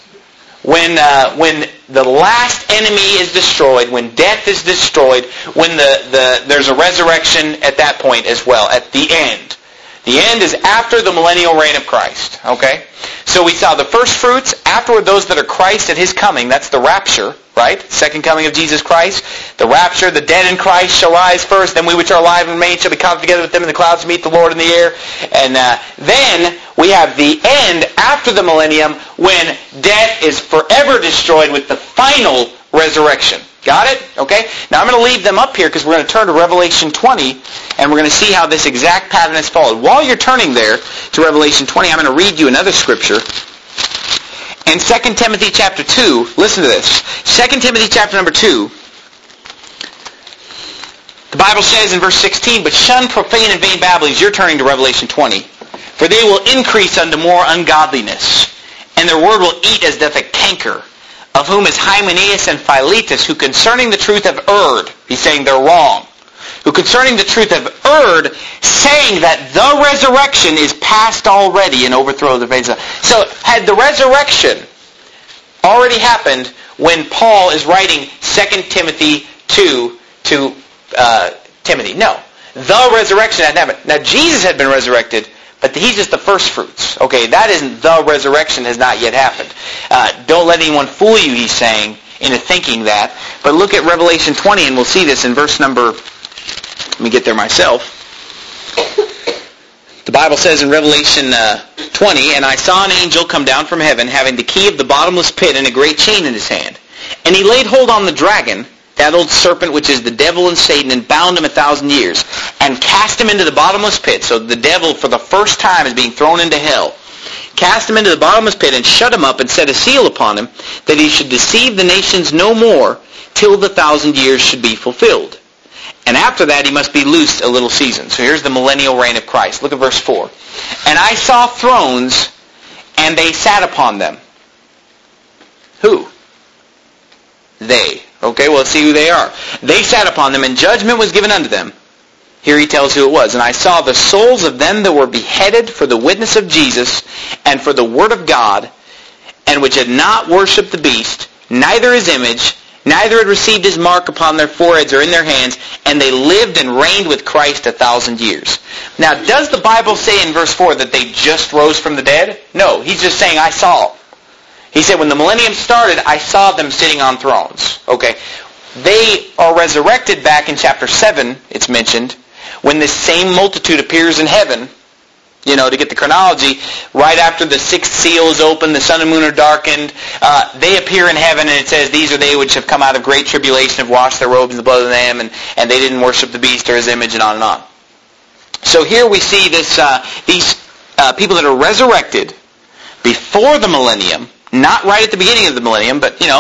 When uh, when the last enemy is destroyed, when death is destroyed, when the, the there's a resurrection at that point as well, at the end. The end is after the millennial reign of Christ. Okay? So we saw the first fruits, afterward those that are Christ at his coming. That's the rapture, right? Second coming of Jesus Christ. The rapture, the dead in Christ shall rise first, then we which are alive and remain shall be caught together with them in the clouds to meet the Lord in the air. And uh, then we have the end after the millennium when death is forever destroyed with the final resurrection. Got it? Okay? Now I'm going to leave them up here because we're going to turn to Revelation twenty and we're going to see how this exact pattern is followed. While you're turning there to Revelation twenty, I'm going to read you another scripture. In Second Timothy chapter two, listen to this. Second Timothy chapter number two, the Bible says in verse sixteen, but shun profane and vain babblings. You're turning to Revelation twenty. For they will increase unto more ungodliness, and their word will eat as doth a canker, of whom is Hymenaeus and Philetus, who concerning the truth have erred. He's saying they're wrong. Who concerning the truth have erred, saying that the resurrection is past already and overthrow the faith. So had the resurrection already happened when Paul is writing Second Timothy two to uh, Timothy? No. The resurrection hadn't happened. Now Jesus had been resurrected, but he's just the first fruits. Okay, that isn't the resurrection has not yet happened. Uh, don't let anyone fool you, he's saying, into thinking that. But look at Revelation twenty, and we'll see this in verse number, let me get there myself. The Bible says in Revelation uh, twenty, and I saw an angel come down from heaven, having the key of the bottomless pit and a great chain in his hand. And he laid hold on the dragon, that old serpent which is the devil and Satan, and bound him a thousand years, and cast him into the bottomless pit. So the devil for the first time is being thrown into hell. Cast him into the bottomless pit, and shut him up, and set a seal upon him, that he should deceive the nations no more, till the thousand years should be fulfilled. And after that he must be loosed a little season. So here's the millennial reign of Christ. Look at verse four. And I saw thrones, and they sat upon them. Who? They. Okay, well, let's see who they are. They sat upon them, and judgment was given unto them. Here he tells who it was. And I saw the souls of them that were beheaded for the witness of Jesus, and for the word of God, and which had not worshipped the beast, neither his image, neither had received his mark upon their foreheads or in their hands, and they lived and reigned with Christ a thousand years. Now, does the Bible say in verse four that they just rose from the dead? No, he's just saying, I saw. He said, when the millennium started, I saw them sitting on thrones. Okay. They are resurrected back in chapter seven, it's mentioned, when this same multitude appears in heaven. You know, to get the chronology, right after the sixth seal is opened, the sun and moon are darkened, uh, they appear in heaven, and it says, these are they which have come out of great tribulation, have washed their robes in the blood of the Lamb, and, and they didn't worship the beast or his image, and on and on. So here we see this uh, these uh, people that are resurrected before the millennium, not right at the beginning of the millennium, but, you know,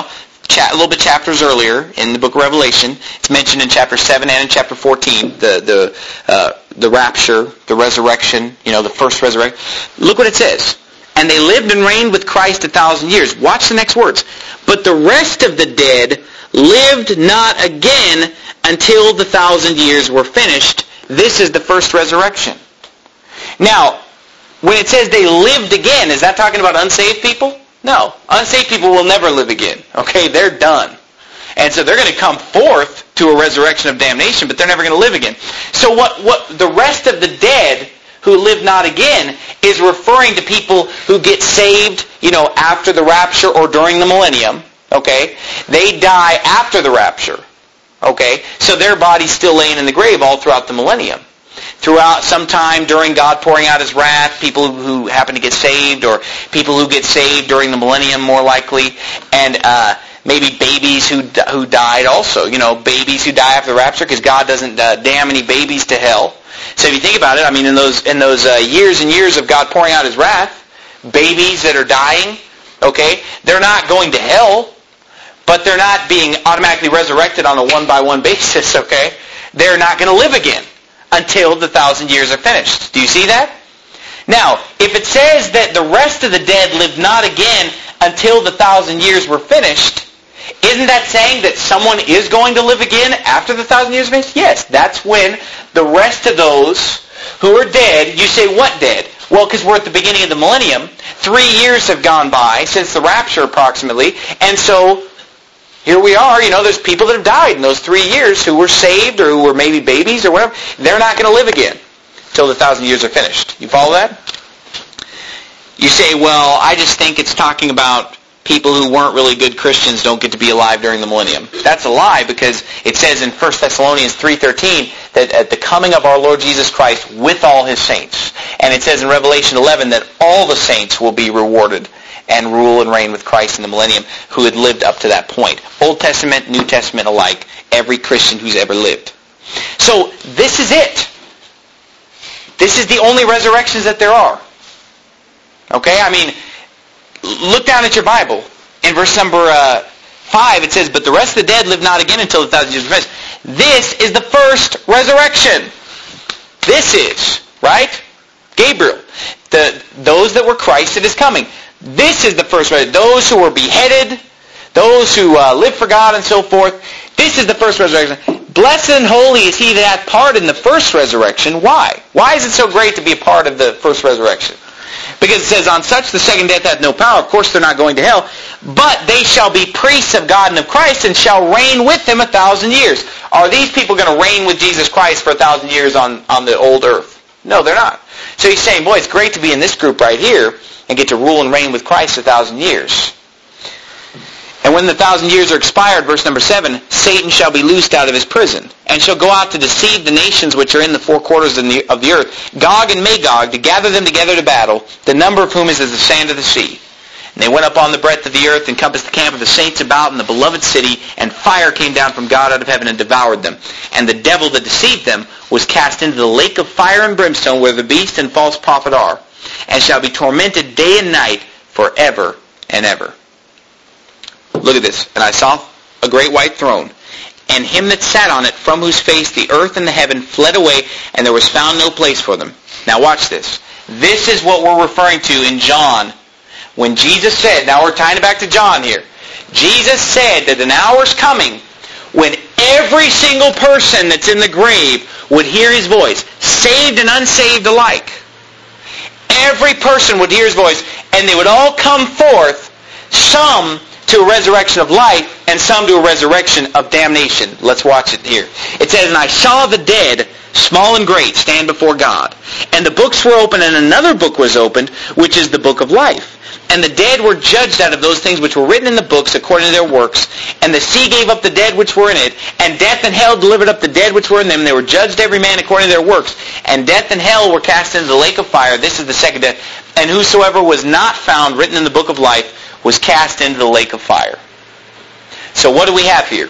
cha- a little bit chapters earlier in the book of Revelation. It's mentioned in chapter seven and in chapter fourteen, the the uh, the rapture, the resurrection, you know, the first resurrection. Look what it says. And they lived and reigned with Christ a thousand years. Watch the next words. But the rest of the dead lived not again until the thousand years were finished. This is the first resurrection. Now, when it says they lived again, is that talking about unsaved people? No. Unsaved people will never live again. Okay, they're done. And so they're going to come forth to a resurrection of damnation, but they're never going to live again. So what, what the rest of the dead who live not again is referring to people who get saved, you know, after the rapture or during the millennium. Okay? They die after the rapture. Okay? So their body's still laying in the grave all throughout the millennium. Throughout sometime during God pouring out His wrath, people who happen to get saved, or people who get saved during the millennium more likely, and uh, maybe babies who who died also. You know, babies who die after the rapture, because God doesn't uh, damn any babies to hell. So if you think about it, I mean, in those in those uh, years and years of God pouring out His wrath, babies that are dying, okay, they're not going to hell, but they're not being automatically resurrected on a one-by-one basis, okay? They're not going to live again until the thousand years are finished. Do you see that? Now, if it says that the rest of the dead lived not again until the thousand years were finished, isn't that saying that someone is going to live again after the thousand years are finished? Yes, that's when the rest of those who are dead, you say, what dead? Well, because we're at the beginning of the millennium. Three years have gone by since the rapture approximately, and so here we are, you know, there's people that have died in those three years who were saved or who were maybe babies or whatever. They're not going to live again until the thousand years are finished. You follow that? You say, well, I just think it's talking about people who weren't really good Christians don't get to be alive during the millennium. That's a lie, because it says in First Thessalonians three thirteen that at the coming of our Lord Jesus Christ with all His saints. And it says in Revelation eleven that all the saints will be rewarded and rule and reign with Christ in the millennium who had lived up to that point. Old Testament, New Testament alike, every Christian who's ever lived. So this is it. This is the only resurrections that there are. Okay? I mean, look down at your Bible. In verse number uh, five, it says, but the rest of the dead live not again until the thousand years are finished. This is the first resurrection. This is, right? Gabriel. The, those that were Christ that is coming. This is the first resurrection. Those who were beheaded, those who uh, lived for God and so forth. This is the first resurrection. Blessed and holy is he that hath part in the first resurrection. Why? Why is it so great to be a part of the first resurrection? Because it says, on such the second death hath no power. Of course they're not going to hell. But they shall be priests of God and of Christ, and shall reign with Him a thousand years. Are these people going to reign with Jesus Christ for a thousand years on, on the old earth? No, they're not. So he's saying, boy, it's great to be in this group right here and get to rule and reign with Christ a thousand years. And when the thousand years are expired, verse number seven, Satan shall be loosed out of his prison, and shall go out to deceive the nations which are in the four quarters of the, of the earth, Gog and Magog, to gather them together to battle, the number of whom is as the sand of the sea. And they went up on the breadth of the earth, and compassed the camp of the saints about in the beloved city, and fire came down from God out of heaven and devoured them. And the devil that deceived them was cast into the lake of fire and brimstone, where the beast and false prophet are, and shall be tormented day and night forever and ever. Look at this. And I saw a great white throne, and him that sat on it, from whose face the earth and the heaven fled away, and there was found no place for them. Now watch this. This is what we're referring to in John, when Jesus said, now we're tying it back to John here. Jesus said that an hour's coming when every single person that's in the grave would hear His voice, saved and unsaved alike. Every person would hear His voice, and they would all come forth, some to a resurrection of life, and some to a resurrection of damnation. Let's watch it here. It says, and I saw the dead, small and great, stand before God. And the books were opened, and another book was opened, which is the book of life. And the dead were judged out of those things which were written in the books according to their works. And the sea gave up the dead which were in it. And death and hell delivered up the dead which were in them. They were judged every man according to their works. And death and hell were cast into the lake of fire. This is the second death. And whosoever was not found written in the book of life was cast into the lake of fire. So what do we have here?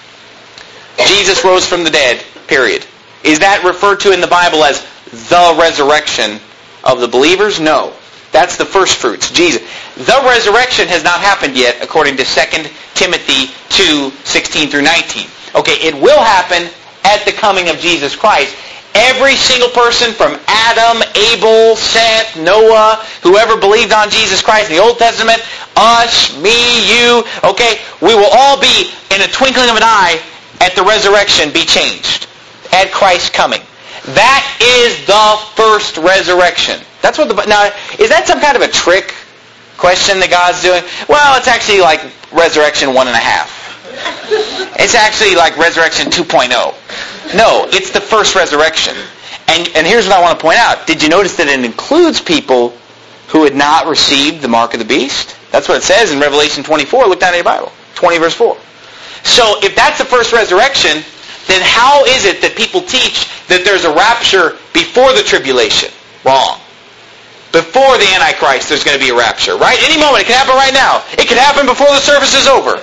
Jesus rose from the dead, period. Is that referred to in the Bible as the resurrection of the believers? No. That's the first fruits, Jesus. The resurrection has not happened yet, according to Second Timothy two, sixteen through nineteen. Okay, it will happen at the coming of Jesus Christ. Every single person from Adam, Abel, Seth, Noah, whoever believed on Jesus Christ in the Old Testament, us, me, you, okay, we will all be, in a twinkling of an eye, at the resurrection, be changed. At Christ's coming. That is the first resurrection. That's what the... Now, is that some kind of a trick question that God's doing? Well, it's actually like resurrection one and a half. It's actually like resurrection two point oh. No, it's the first resurrection. And, and here's what I want to point out. Did you notice that it includes people who had not received the mark of the beast? That's what it says in Revelation twenty-four. Look down in your Bible. twenty verse four. So if that's the first resurrection, then how is it that people teach that there's a rapture before the tribulation? Wrong. Before the Antichrist, there's going to be a rapture, right? Any moment. It can happen right now. It can happen before the service is over.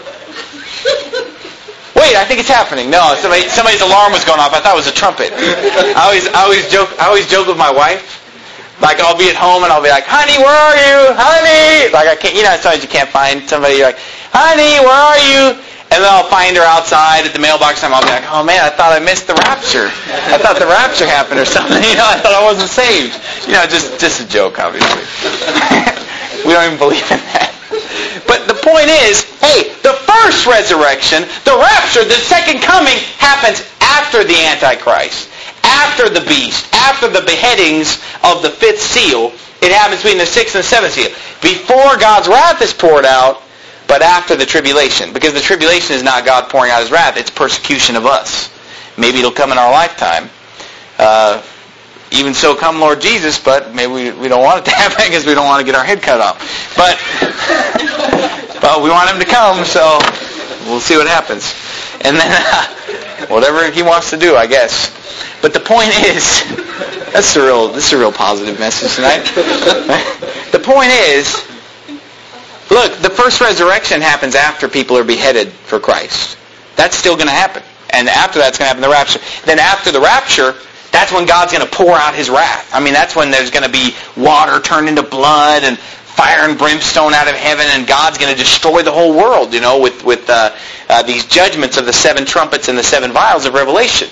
Wait, I think it's happening. No, somebody, somebody's alarm was going off. I thought it was a trumpet. I always, I always joke. I always joke with my wife. Like I'll be at home and I'll be like, "Honey, where are you, honey?" Like I can't. You know, sometimes you can't find somebody. You're like, "Honey, where are you?" And then I'll find her outside at the mailbox and I'll be like, "Oh man, I thought I missed the rapture. I thought the rapture happened or something. You know, I thought I wasn't saved." You know, just just a joke, obviously. We don't even believe in that. But the point is, hey, the first resurrection, the rapture, the second coming happens after the Antichrist, after the beast, after the beheadings of the fifth seal. It happens between the sixth and seventh seal. Before God's wrath is poured out, but after the tribulation. Because the tribulation is not God pouring out His wrath, it's persecution of us. Maybe it'll come in our lifetime. Uh, even so, come Lord Jesus, but maybe we, we don't want it to happen because we don't want to get our head cut off. But, but we want Him to come, so we'll see what happens. And then, uh, whatever He wants to do, I guess. But the point is, that's a real, this is a real positive message tonight. The point is, look, the first resurrection happens after people are beheaded for Christ. That's still going to happen. And after that's going to happen the rapture. Then after the rapture, that's when God's going to pour out His wrath. I mean, that's when there's going to be water turned into blood and fire and brimstone out of heaven, and God's going to destroy the whole world, you know, with, with uh, uh, these judgments of the seven trumpets and the seven vials of Revelation.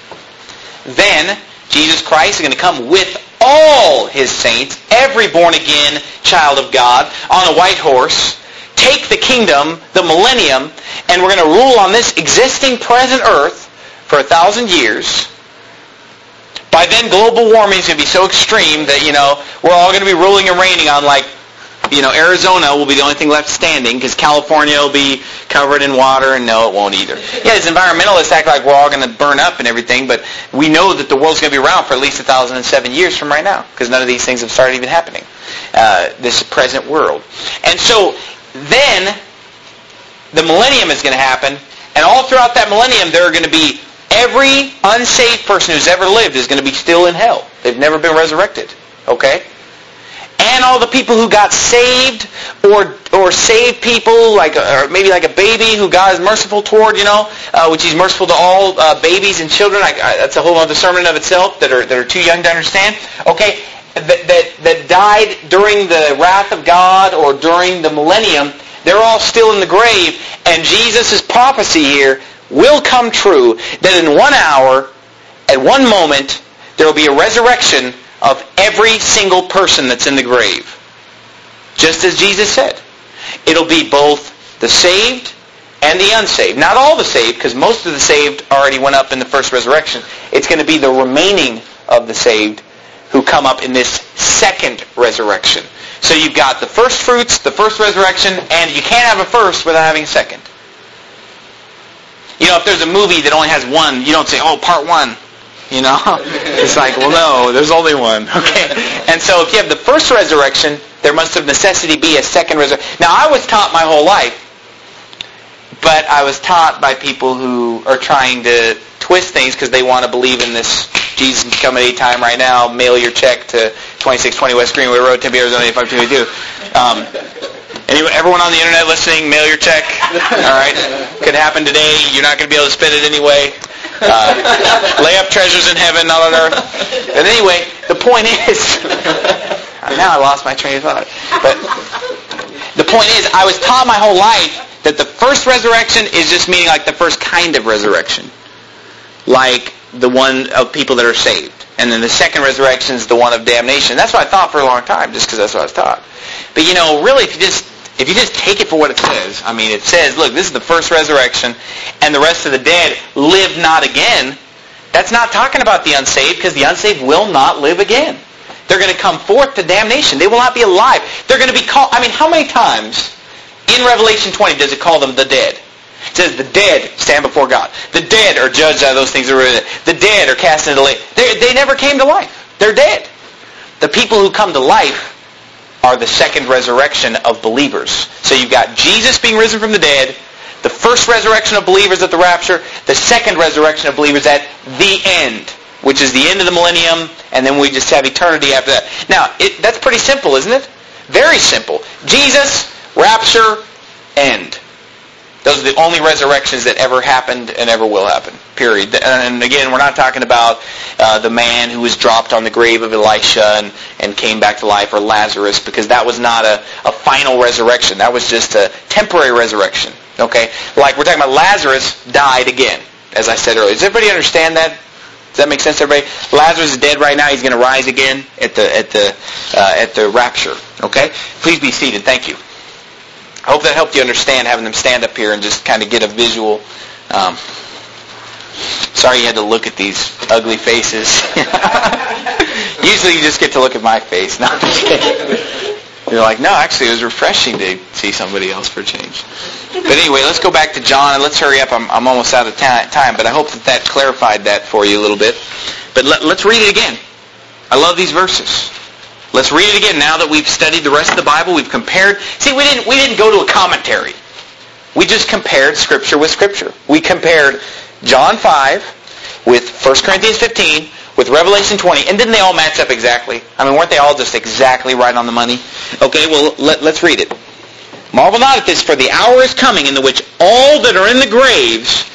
Then Jesus Christ is going to come with all His saints, every born-again child of God, on a white horse, take the kingdom, the millennium, and we're going to rule on this existing present earth for a thousand years. By then, global warming is going to be so extreme that, you know, we're all going to be ruling and reigning on, like, you know, Arizona will be the only thing left standing because California will be covered in water, and no, it won't either. Yeah, as environmentalists act like we're all going to burn up and everything, but we know that the world's going to be around for at least one thousand seven years from right now because none of these things have started even happening, uh, this present world. And so then the millennium is going to happen, and all throughout that millennium there are going to be every unsaved person who's ever lived is going to be still in hell. They've never been resurrected. Okay? And all the people who got saved or or saved people, like or maybe like a baby who God is merciful toward, you know, uh, which He's merciful to all uh, babies and children. I, I, that's a whole other sermon of itself that are that are too young to understand. Okay? That, that, that died during the wrath of God or during the millennium, they're all still in the grave. And Jesus' prophecy here will come true that in one hour, at one moment, there will be a resurrection of every single person that's in the grave. Just as Jesus said. It'll be both the saved and the unsaved. Not all the saved, because most of the saved already went up in the first resurrection. It's going to be the remaining of the saved who come up in this second resurrection. So you've got the first fruits, the first resurrection, and you can't have a first without having a second. You know, if there's a movie that only has one, you don't say, oh, part one. You know? It's like, well, no, there's only one. Okay? And so if you have the first resurrection, there must of necessity be a second resurrection. Now, I was taught my whole life, but I was taught by people who are trying to twist things because they want to believe in this Jesus can come at any time right now, mail your check to twenty-six twenty West Greenway Road, Tempe, Arizona, eight five two two two. Um, Anyone, everyone on the internet listening, mail your check. All right, could happen today. You're not going to be able to spend it anyway. Uh, lay up treasures in heaven, not on earth. But anyway, the point is, Now I lost my train of thought. But the point is, I was taught my whole life that the first resurrection is just meaning like the first kind of resurrection. Like the one of people that are saved. And then the second resurrection is the one of damnation. That's what I thought for a long time, just because that's what I was taught. But you know, really, if you just if you just take it for what it says, I mean, it says, look, this is the first resurrection, and the rest of the dead live not again. That's not talking about the unsaved, because the unsaved will not live again. They're going to come forth to damnation. They will not be alive. They're going to be called. I mean, how many times in Revelation twenty does it call them the dead? It says the dead stand before God. The dead are judged out of those things that were in it. The dead are cast into the lake. They, they never came to life. They're dead. The people who come to life are the second resurrection of believers. So you've got Jesus being risen from the dead, the first resurrection of believers at the rapture, the second resurrection of believers at the end, which is the end of the millennium, and then we just have eternity after that. Now, it, that's pretty simple, isn't it? Very simple. Jesus, rapture, end. Those are the only resurrections that ever happened and ever will happen, period. And again, we're not talking about uh, the man who was dropped on the grave of Elisha and, and came back to life, or Lazarus, because that was not a, a final resurrection. That was just a temporary resurrection. Okay? Like we're talking about Lazarus died again, as I said earlier. Does everybody understand that? Does that make sense to everybody? Lazarus is dead right now. He's going to rise again at the at the uh, at the rapture. Okay? Please be seated. Thank you. I hope that helped you understand having them stand up here and just kind of get a visual. Um, sorry you had to look at these ugly faces. Usually you just get to look at my face. No, I'm just kidding. You're like, no, actually it was refreshing to see somebody else for a change. But anyway, let's go back to John, and let's hurry up. I'm, I'm almost out of ta- time, but I hope that that clarified that for you a little bit. But let, let's read it again. I love these verses. Let's read it again. Now that we've studied the rest of the Bible, we've compared. See, we didn't we didn't go to a commentary. We just compared Scripture with Scripture. We compared John five with First Corinthians fifteen, with Revelation twenty, and didn't they all match up exactly? I mean, weren't they all just exactly right on the money? Okay, well, let, let's read it. Marvel not at this, for the hour is coming in the which all that are in the graves,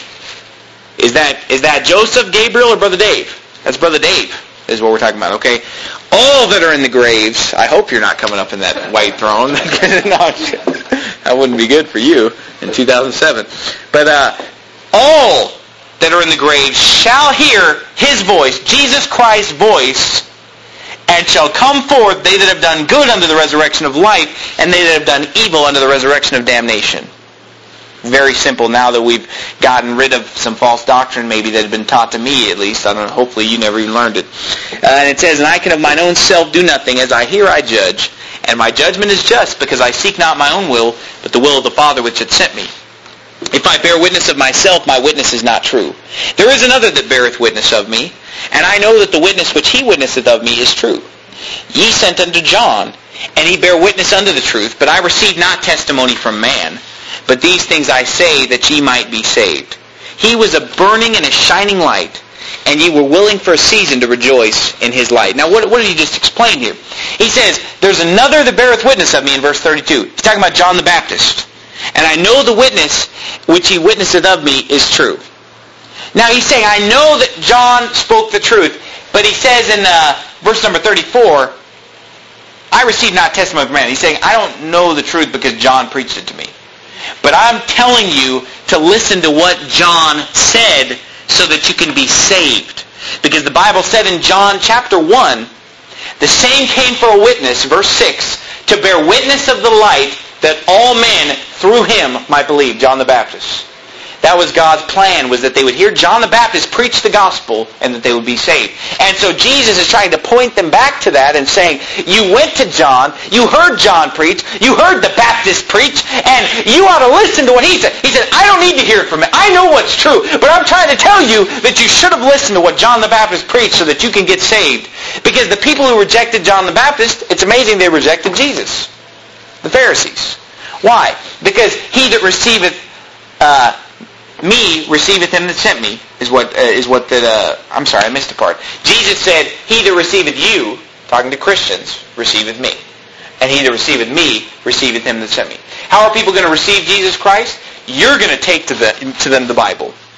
is that is that Joseph, Gabriel, or Brother Dave? That's Brother Dave, is what we're talking about, okay? All that are in the graves, I hope you're not coming up in that white throne. No, that wouldn't be good for you in two thousand seven. But uh, all that are in the graves shall hear His voice, Jesus Christ's voice, and shall come forth, they that have done good unto the resurrection of life, and they that have done evil unto the resurrection of damnation. Very simple now that we've gotten rid of some false doctrine maybe that had been taught to me at least. I don't know, hopefully you never even learned it. Uh, and it says, and I can of mine own self do nothing, as I hear I judge, and my judgment is just, because I seek not my own will, but the will of the Father which hath sent me. If I bear witness of myself, my witness is not true. There is another that beareth witness of me, and I know that the witness which he witnesseth of me is true. Ye sent unto John, and he bare witness unto the truth, but I received not testimony from man. But these things I say, that ye might be saved. He was a burning and a shining light, and ye were willing for a season to rejoice in his light. Now, what, what did he just explain here? He says, there's another that beareth witness of me in verse thirty-two. He's talking about John the Baptist. And I know the witness which he witnesseth of me is true. Now, he's saying, I know that John spoke the truth, but he says in uh, verse number thirty-four, I received not testimony from man. He's saying, I don't know the truth because John preached it to me. But I'm telling you to listen to what John said so that you can be saved. Because the Bible said in John chapter one, the same came for a witness, verse six, to bear witness of the light that all men through him might believe, John the Baptist. That was God's plan, was that they would hear John the Baptist preach the gospel and that they would be saved. And so Jesus is trying to point them back to that and saying, you went to John, you heard John preach, you heard the Baptist preach, and you ought to listen to what he said. He said, I don't need to hear it from him. I know what's true, but I'm trying to tell you that you should have listened to what John the Baptist preached so that you can get saved. Because the people who rejected John the Baptist, it's amazing they rejected Jesus. The Pharisees. Why? Because he that receiveth uh, me receiveth him that sent me, is what uh, is what that. Uh, I'm sorry, I missed a part. Jesus said, "He that receiveth you," talking to Christians, "receiveth me, and he that receiveth me receiveth him that sent me." How are people going to receive Jesus Christ? You're going to take to the to them the Bible.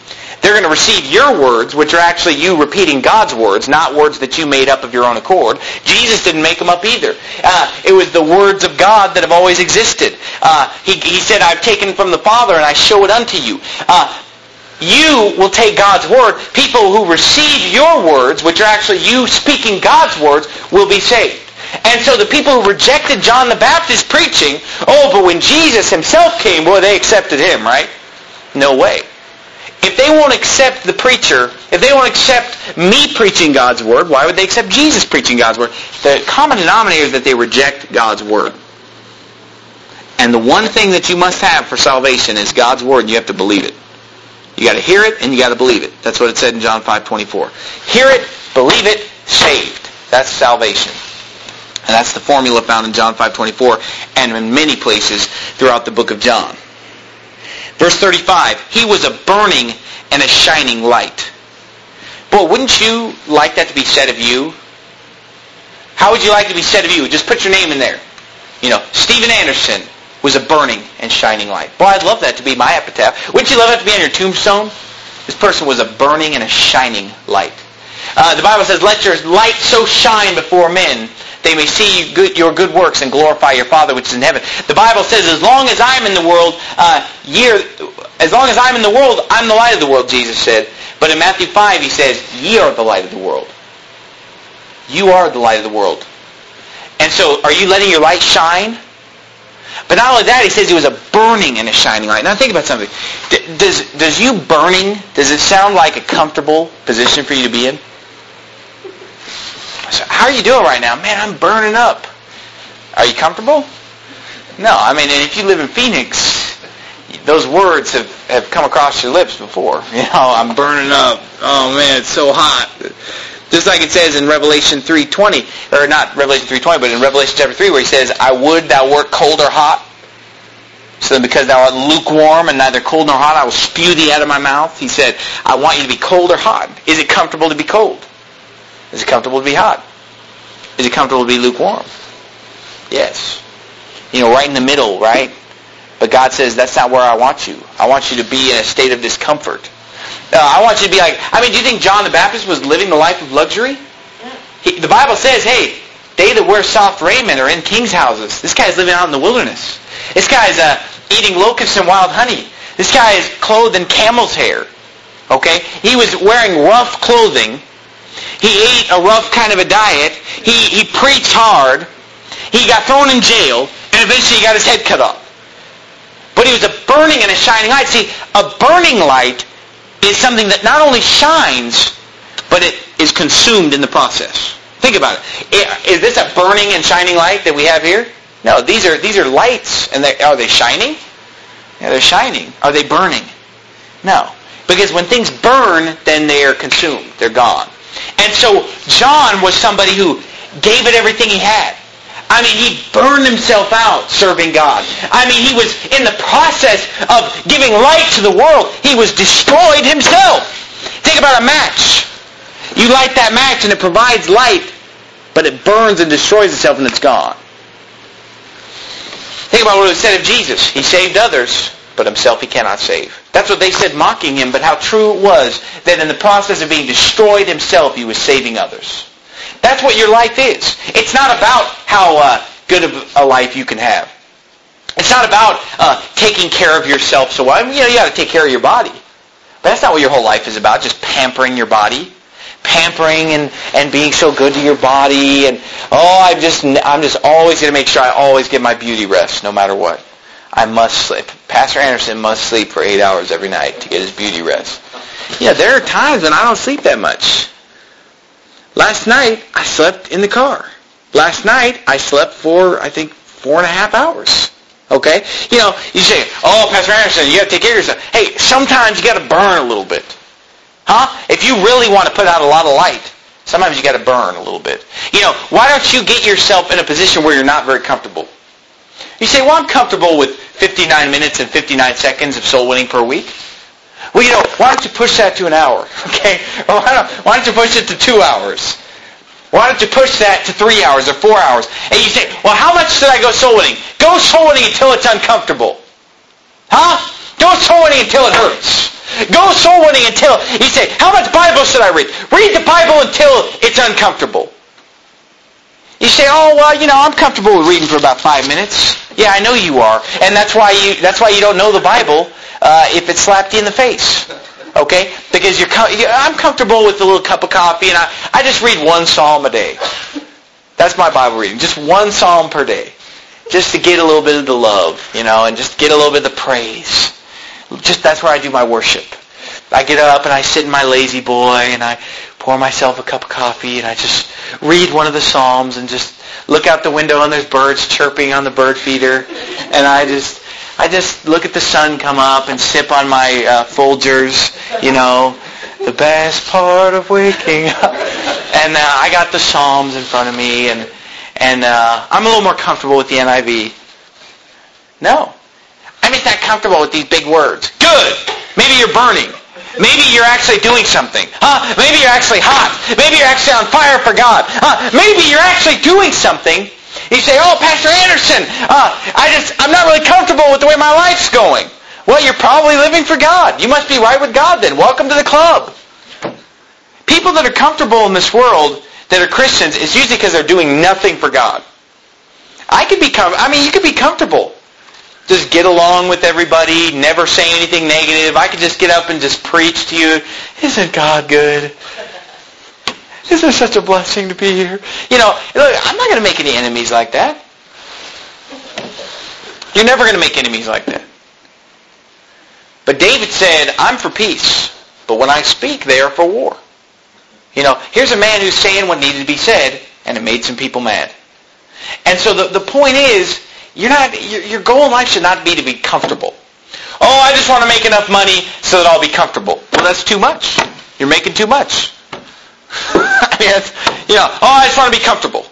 They're going to receive your words, which are actually you repeating God's words, not words that you made up of your own accord. Jesus didn't make them up either. Uh, it was the words of God that have always existed. Uh, he, he said, I've taken from the Father and I show it unto you. Uh, you will take God's word. People who receive your words, which are actually you speaking God's words, will be saved. And so the people who rejected John the Baptist preaching, oh, but when Jesus himself came, boy, they accepted him, right? No way. If they won't accept the preacher, if they won't accept me preaching God's word, why would they accept Jesus preaching God's word? The common denominator is that they reject God's word. And the one thing that you must have for salvation is God's word, and you have to believe it. You got to hear it, and you got to believe it. That's what it said in John five twenty-four. Hear it, believe it, saved. That's salvation. And that's the formula found in John five twenty-four and in many places throughout the book of John. Verse thirty-five, he was a burning and a shining light. Boy, wouldn't you like that to be said of you? How would you like to be said of you? Just put your name in there. You know, Stephen Anderson was a burning and shining light. Boy, I'd love that to be my epitaph. Wouldn't you love that to be on your tombstone? This person was a burning and a shining light. Uh, the Bible says, let your light so shine before men, they may see good, your good works and glorify your Father which is in heaven. The Bible says, as long as I'm in the world, uh, ye are, as long as I'm in the world, I'm the light of the world, Jesus said. But in Matthew five, he says, ye are the light of the world. You are the light of the world. And so, are you letting your light shine? But not only that, he says he was a burning and a shining light. Now think about something. Does, does you burning, does it sound like a comfortable position for you to be in? So how are you doing right now? Man, I'm burning up. Are you comfortable? No, I mean, if you live in Phoenix, those words have, have come across your lips before. You know, I'm burning up. Oh man, it's so hot. Just like it says in Revelation three twenty, or not Revelation three twenty, but in Revelation chapter three, where he says, I would thou wert cold or hot. So then because thou art lukewarm and neither cold nor hot, I will spew thee out of my mouth. He said, I want you to be cold or hot. Is it comfortable to be cold? Is it comfortable to be hot? Is it comfortable to be lukewarm? Yes. You know, right in the middle, right? But God says, that's not where I want you. I want you to be in a state of discomfort. Uh, I want you to be like, I mean, do you think John the Baptist was living the life of luxury? He, the Bible says, hey, they that wear soft raiment are in king's houses. This guy's living out in the wilderness. This guy's uh, eating locusts and wild honey. This guy is clothed in camel's hair. Okay? He was wearing rough clothing. He ate a rough kind of a diet. He, he preached hard. He got thrown in jail. And eventually he got his head cut off. But he was a burning and a shining light. See, a burning light is something that not only shines, but it is consumed in the process. Think about it. Is this a burning and shining light that we have here? No, these are these are lights. And they, are they shining? Yeah, they're shining. Are they burning? No. Because when things burn, then they are consumed. They're gone. And so John was somebody who gave it everything he had. I mean, he burned himself out serving God. I mean, he was in the process of giving light to the world. He was destroyed himself. Think about a match. You light that match and it provides light, but it burns and destroys itself and it's gone. Think about what it said of Jesus. He saved others, but himself he cannot save. That's what they said mocking him, but how true it was that in the process of being destroyed himself, he was saving others. That's what your life is. It's not about how uh, good of a life you can have. It's not about uh, taking care of yourself. So well, you know you got to take care of your body, but that's not what your whole life is about. Just pampering your body, pampering and, and being so good to your body, and oh, I'm just I'm just always going to make sure I always get my beauty rest, no matter what. I must sleep. Pastor Anderson must sleep for eight hours every night to get his beauty rest. Yeah, there are times when I don't sleep that much. Last night, I slept in the car. Last night, I slept for, I think, four and a half hours. Okay? You know, you say, oh, Pastor Anderson, you got to take care of yourself. Hey, sometimes you got to burn a little bit. Huh? If you really want to put out a lot of light, sometimes you got to burn a little bit. You know, why don't you get yourself in a position where you're not very comfortable? You say, well, I'm comfortable with fifty-nine minutes and fifty-nine seconds of soul winning per week. Well, you know, why don't you push that to an hour? Okay? Or why don't, why don't you push it to two hours? Why don't you push that to three hours or four hours? And you say, well, how much should I go soul winning? Go soul winning until it's uncomfortable. Huh? Go soul winning until it hurts. Go soul winning until, he said, how much Bible should I read? Read the Bible until it's uncomfortable. You say, oh, well, you know, I'm comfortable with reading for about five minutes. Yeah, I know you are. And that's why you that's why you don't know the Bible uh, if it slapped you in the face. Okay? Because you're, I'm comfortable with a little cup of coffee, and I, I just read one psalm a day. That's my Bible reading. Just one psalm per day. Just to get a little bit of the love, you know, and just get a little bit of the praise. Just that's where I do my worship. I get up and I sit in my lazy boy and I pour myself a cup of coffee and I just read one of the Psalms and just look out the window and there's birds chirping on the bird feeder, and I just I just look at the sun come up and sip on my uh, Folgers, you know, the best part of waking up. And uh, I got the Psalms in front of me, and and uh, I'm a little more comfortable with the N I V. No. I'm just not comfortable with these big words. Good. Maybe you're burning. Maybe you're actually doing something. Huh? Maybe you're actually hot. Maybe you're actually on fire for God. Huh? Maybe you're actually doing something. You say, oh, Pastor Anderson, uh, I just, I'm not really comfortable with the way my life's going. Well, you're probably living for God. You must be right with God then. Welcome to the club. People that are comfortable in this world that are Christians, it's usually because they're doing nothing for God. I could be com- I mean, you could be comfortable. Just get along with everybody, never say anything negative. I could just get up and just preach to you. Isn't God good? Isn't it such a blessing to be here? You know, look, I'm not going to make any enemies like that. You're never going to make enemies like that. But David said, I'm for peace, but when I speak, they are for war. You know, here's a man who's saying what needed to be said, and it made some people mad. And so the, the point is, You're not. Your, your goal in life should not be to be comfortable. Oh, I just want to make enough money so that I'll be comfortable. Well, that's too much. You're making too much. I mean, that's, you know, oh, I just want to be comfortable.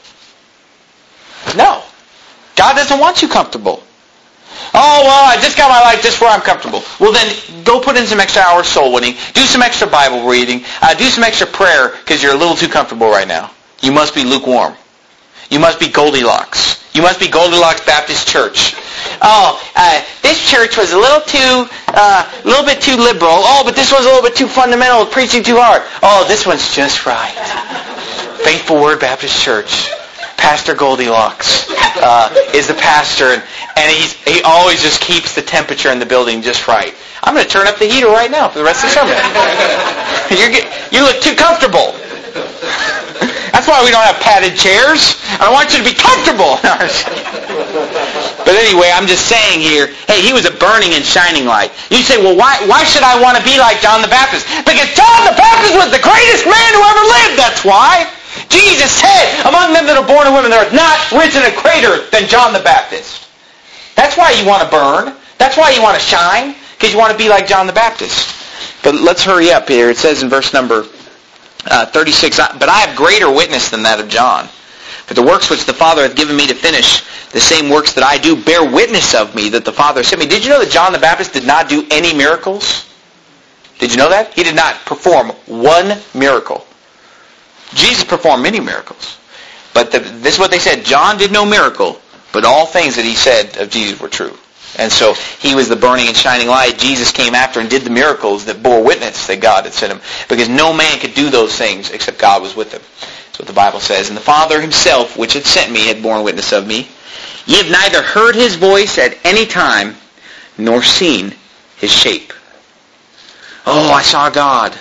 No. God doesn't want you comfortable. Oh, well, I just got my life just where I'm comfortable. Well, then go put in some extra hours soul winning. Do some extra Bible reading. Uh, do some extra prayer because you're a little too comfortable right now. You must be lukewarm. You must be Goldilocks. You must be Goldilocks Baptist Church. Oh, uh, this church was a little too, uh, a little bit too liberal. Oh, but this one's a little bit too fundamental, preaching too hard. Oh, this one's just right. Faithful Word Baptist Church. Pastor Goldilocks uh, is the pastor, and, and he's, he always just keeps the temperature in the building just right. I'm going to turn up the heater right now for the rest of the sermon. You're get, you look too comfortable. That's why we don't have padded chairs. I want you to be comfortable. But anyway, I'm just saying here, hey, he was a burning and shining light. You say, well, why why should I want to be like John the Baptist? Because John the Baptist was the greatest man who ever lived, that's why. Jesus said, among them that are born of women, there is not risen a greater than John the Baptist. That's why you want to burn. That's why you want to shine, because you want to be like John the Baptist. But let's hurry up here. It says in verse number Uh, thirty-six, but I have greater witness than that of John. For the works which the Father hath given me to finish, the same works that I do bear witness of me that the Father sent me. Did you know that John the Baptist did not do any miracles? Did you know that? He did not perform one miracle. Jesus performed many miracles. But the, this is what they said. John did no miracle, but all things that he said of Jesus were true. And so he was the burning and shining light. Jesus came after and did the miracles that bore witness that God had sent him. Because no man could do those things except God was with him. That's what the Bible says. And the Father himself, which had sent me, had borne witness of me. Ye have neither heard his voice at any time, nor seen his shape. Oh, I saw God.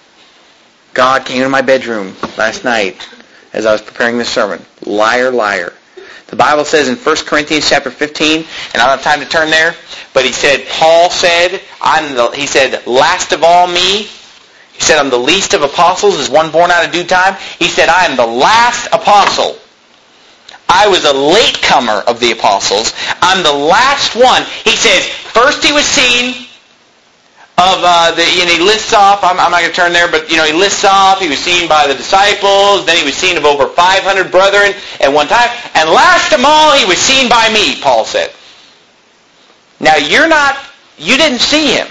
God came into my bedroom last night as I was preparing this sermon. Liar, liar. The Bible says in First Corinthians chapter fifteen, and I don't have time to turn there, but he said, Paul said, I'm the, he said, last of all me. He said, I'm the least of apostles, as one born out of due time. He said, I am the last apostle. I was a latecomer of the apostles. I'm the last one. He says, first he was seen of, uh, the, you know, he lists off, I'm, I'm not going to turn there, but, you know, he lists off, he was seen by the disciples, then he was seen of over five hundred brethren at one time, and last of all, he was seen by me, Paul said. Now, you're not, you didn't see him.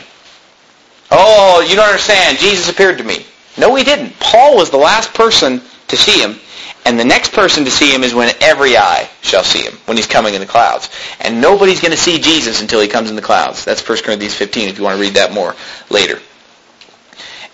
Oh, you don't understand, Jesus appeared to me. No, he didn't. Paul was the last person to see him, and the next person to see him is when every eye shall see him, when he's coming in the clouds. And nobody's going to see Jesus until he comes in the clouds. That's First Corinthians fifteen, if you want to read that more later.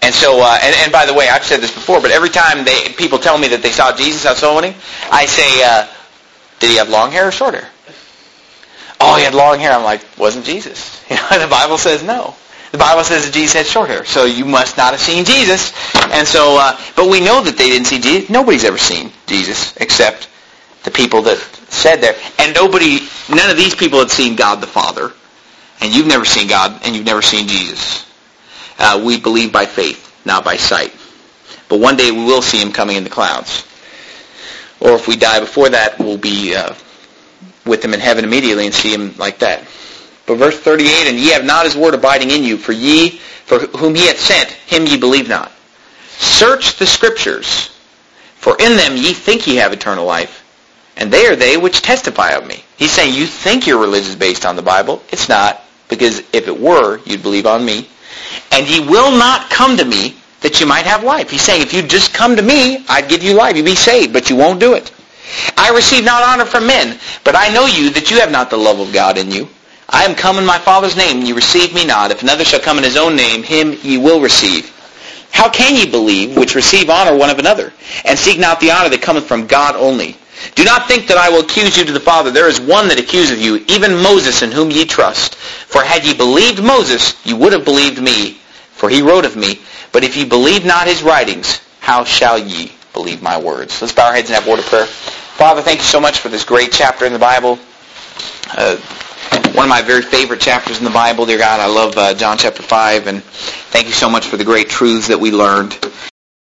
And so, uh, and, and by the way, I've said this before, but every time they people tell me that they saw Jesus out soul winning, I say, uh, did he have long hair or short hair? Oh, he had long hair. I'm like, wasn't Jesus? You know, the Bible says no. The Bible says that Jesus had short hair, so you must not have seen Jesus. And so, uh, but we know that they didn't see Jesus. Nobody's ever seen Jesus except the people that said there. And nobody, none of these people had seen God the Father. And you've never seen God, and you've never seen Jesus. Uh, we believe by faith, not by sight. But one day we will see him coming in the clouds. Or if we die before that, we'll be uh, with him in heaven immediately and see him like that. But verse thirty-eight, and ye have not his word abiding in you, for ye, for whom he hath sent, him ye believe not. Search the Scriptures, for in them ye think ye have eternal life, and they are they which testify of me. He's saying you think your religion is based on the Bible. It's not, because if it were, you'd believe on me. And ye will not come to me that you might have life. He's saying if you just come to me, I'd give you life. You'd be saved, but you won't do it. I receive not honor from men, but I know you that you have not the love of God in you. I am come in my Father's name, and ye receive me not. If another shall come in his own name, him ye will receive. How can ye believe, which receive honor one of another, and seek not the honor that cometh from God only? Do not think that I will accuse you to the Father. There is one that accuseth you, even Moses, in whom ye trust. For had ye believed Moses, ye would have believed me, for he wrote of me. But if ye believe not his writings, how shall ye believe my words? Let's bow our heads and have a word of prayer. Father, thank you so much for this great chapter in the Bible. Uh, one of my very favorite chapters in the Bible, dear God. I love uh, John chapter five, and thank you so much for the great truths that we learned.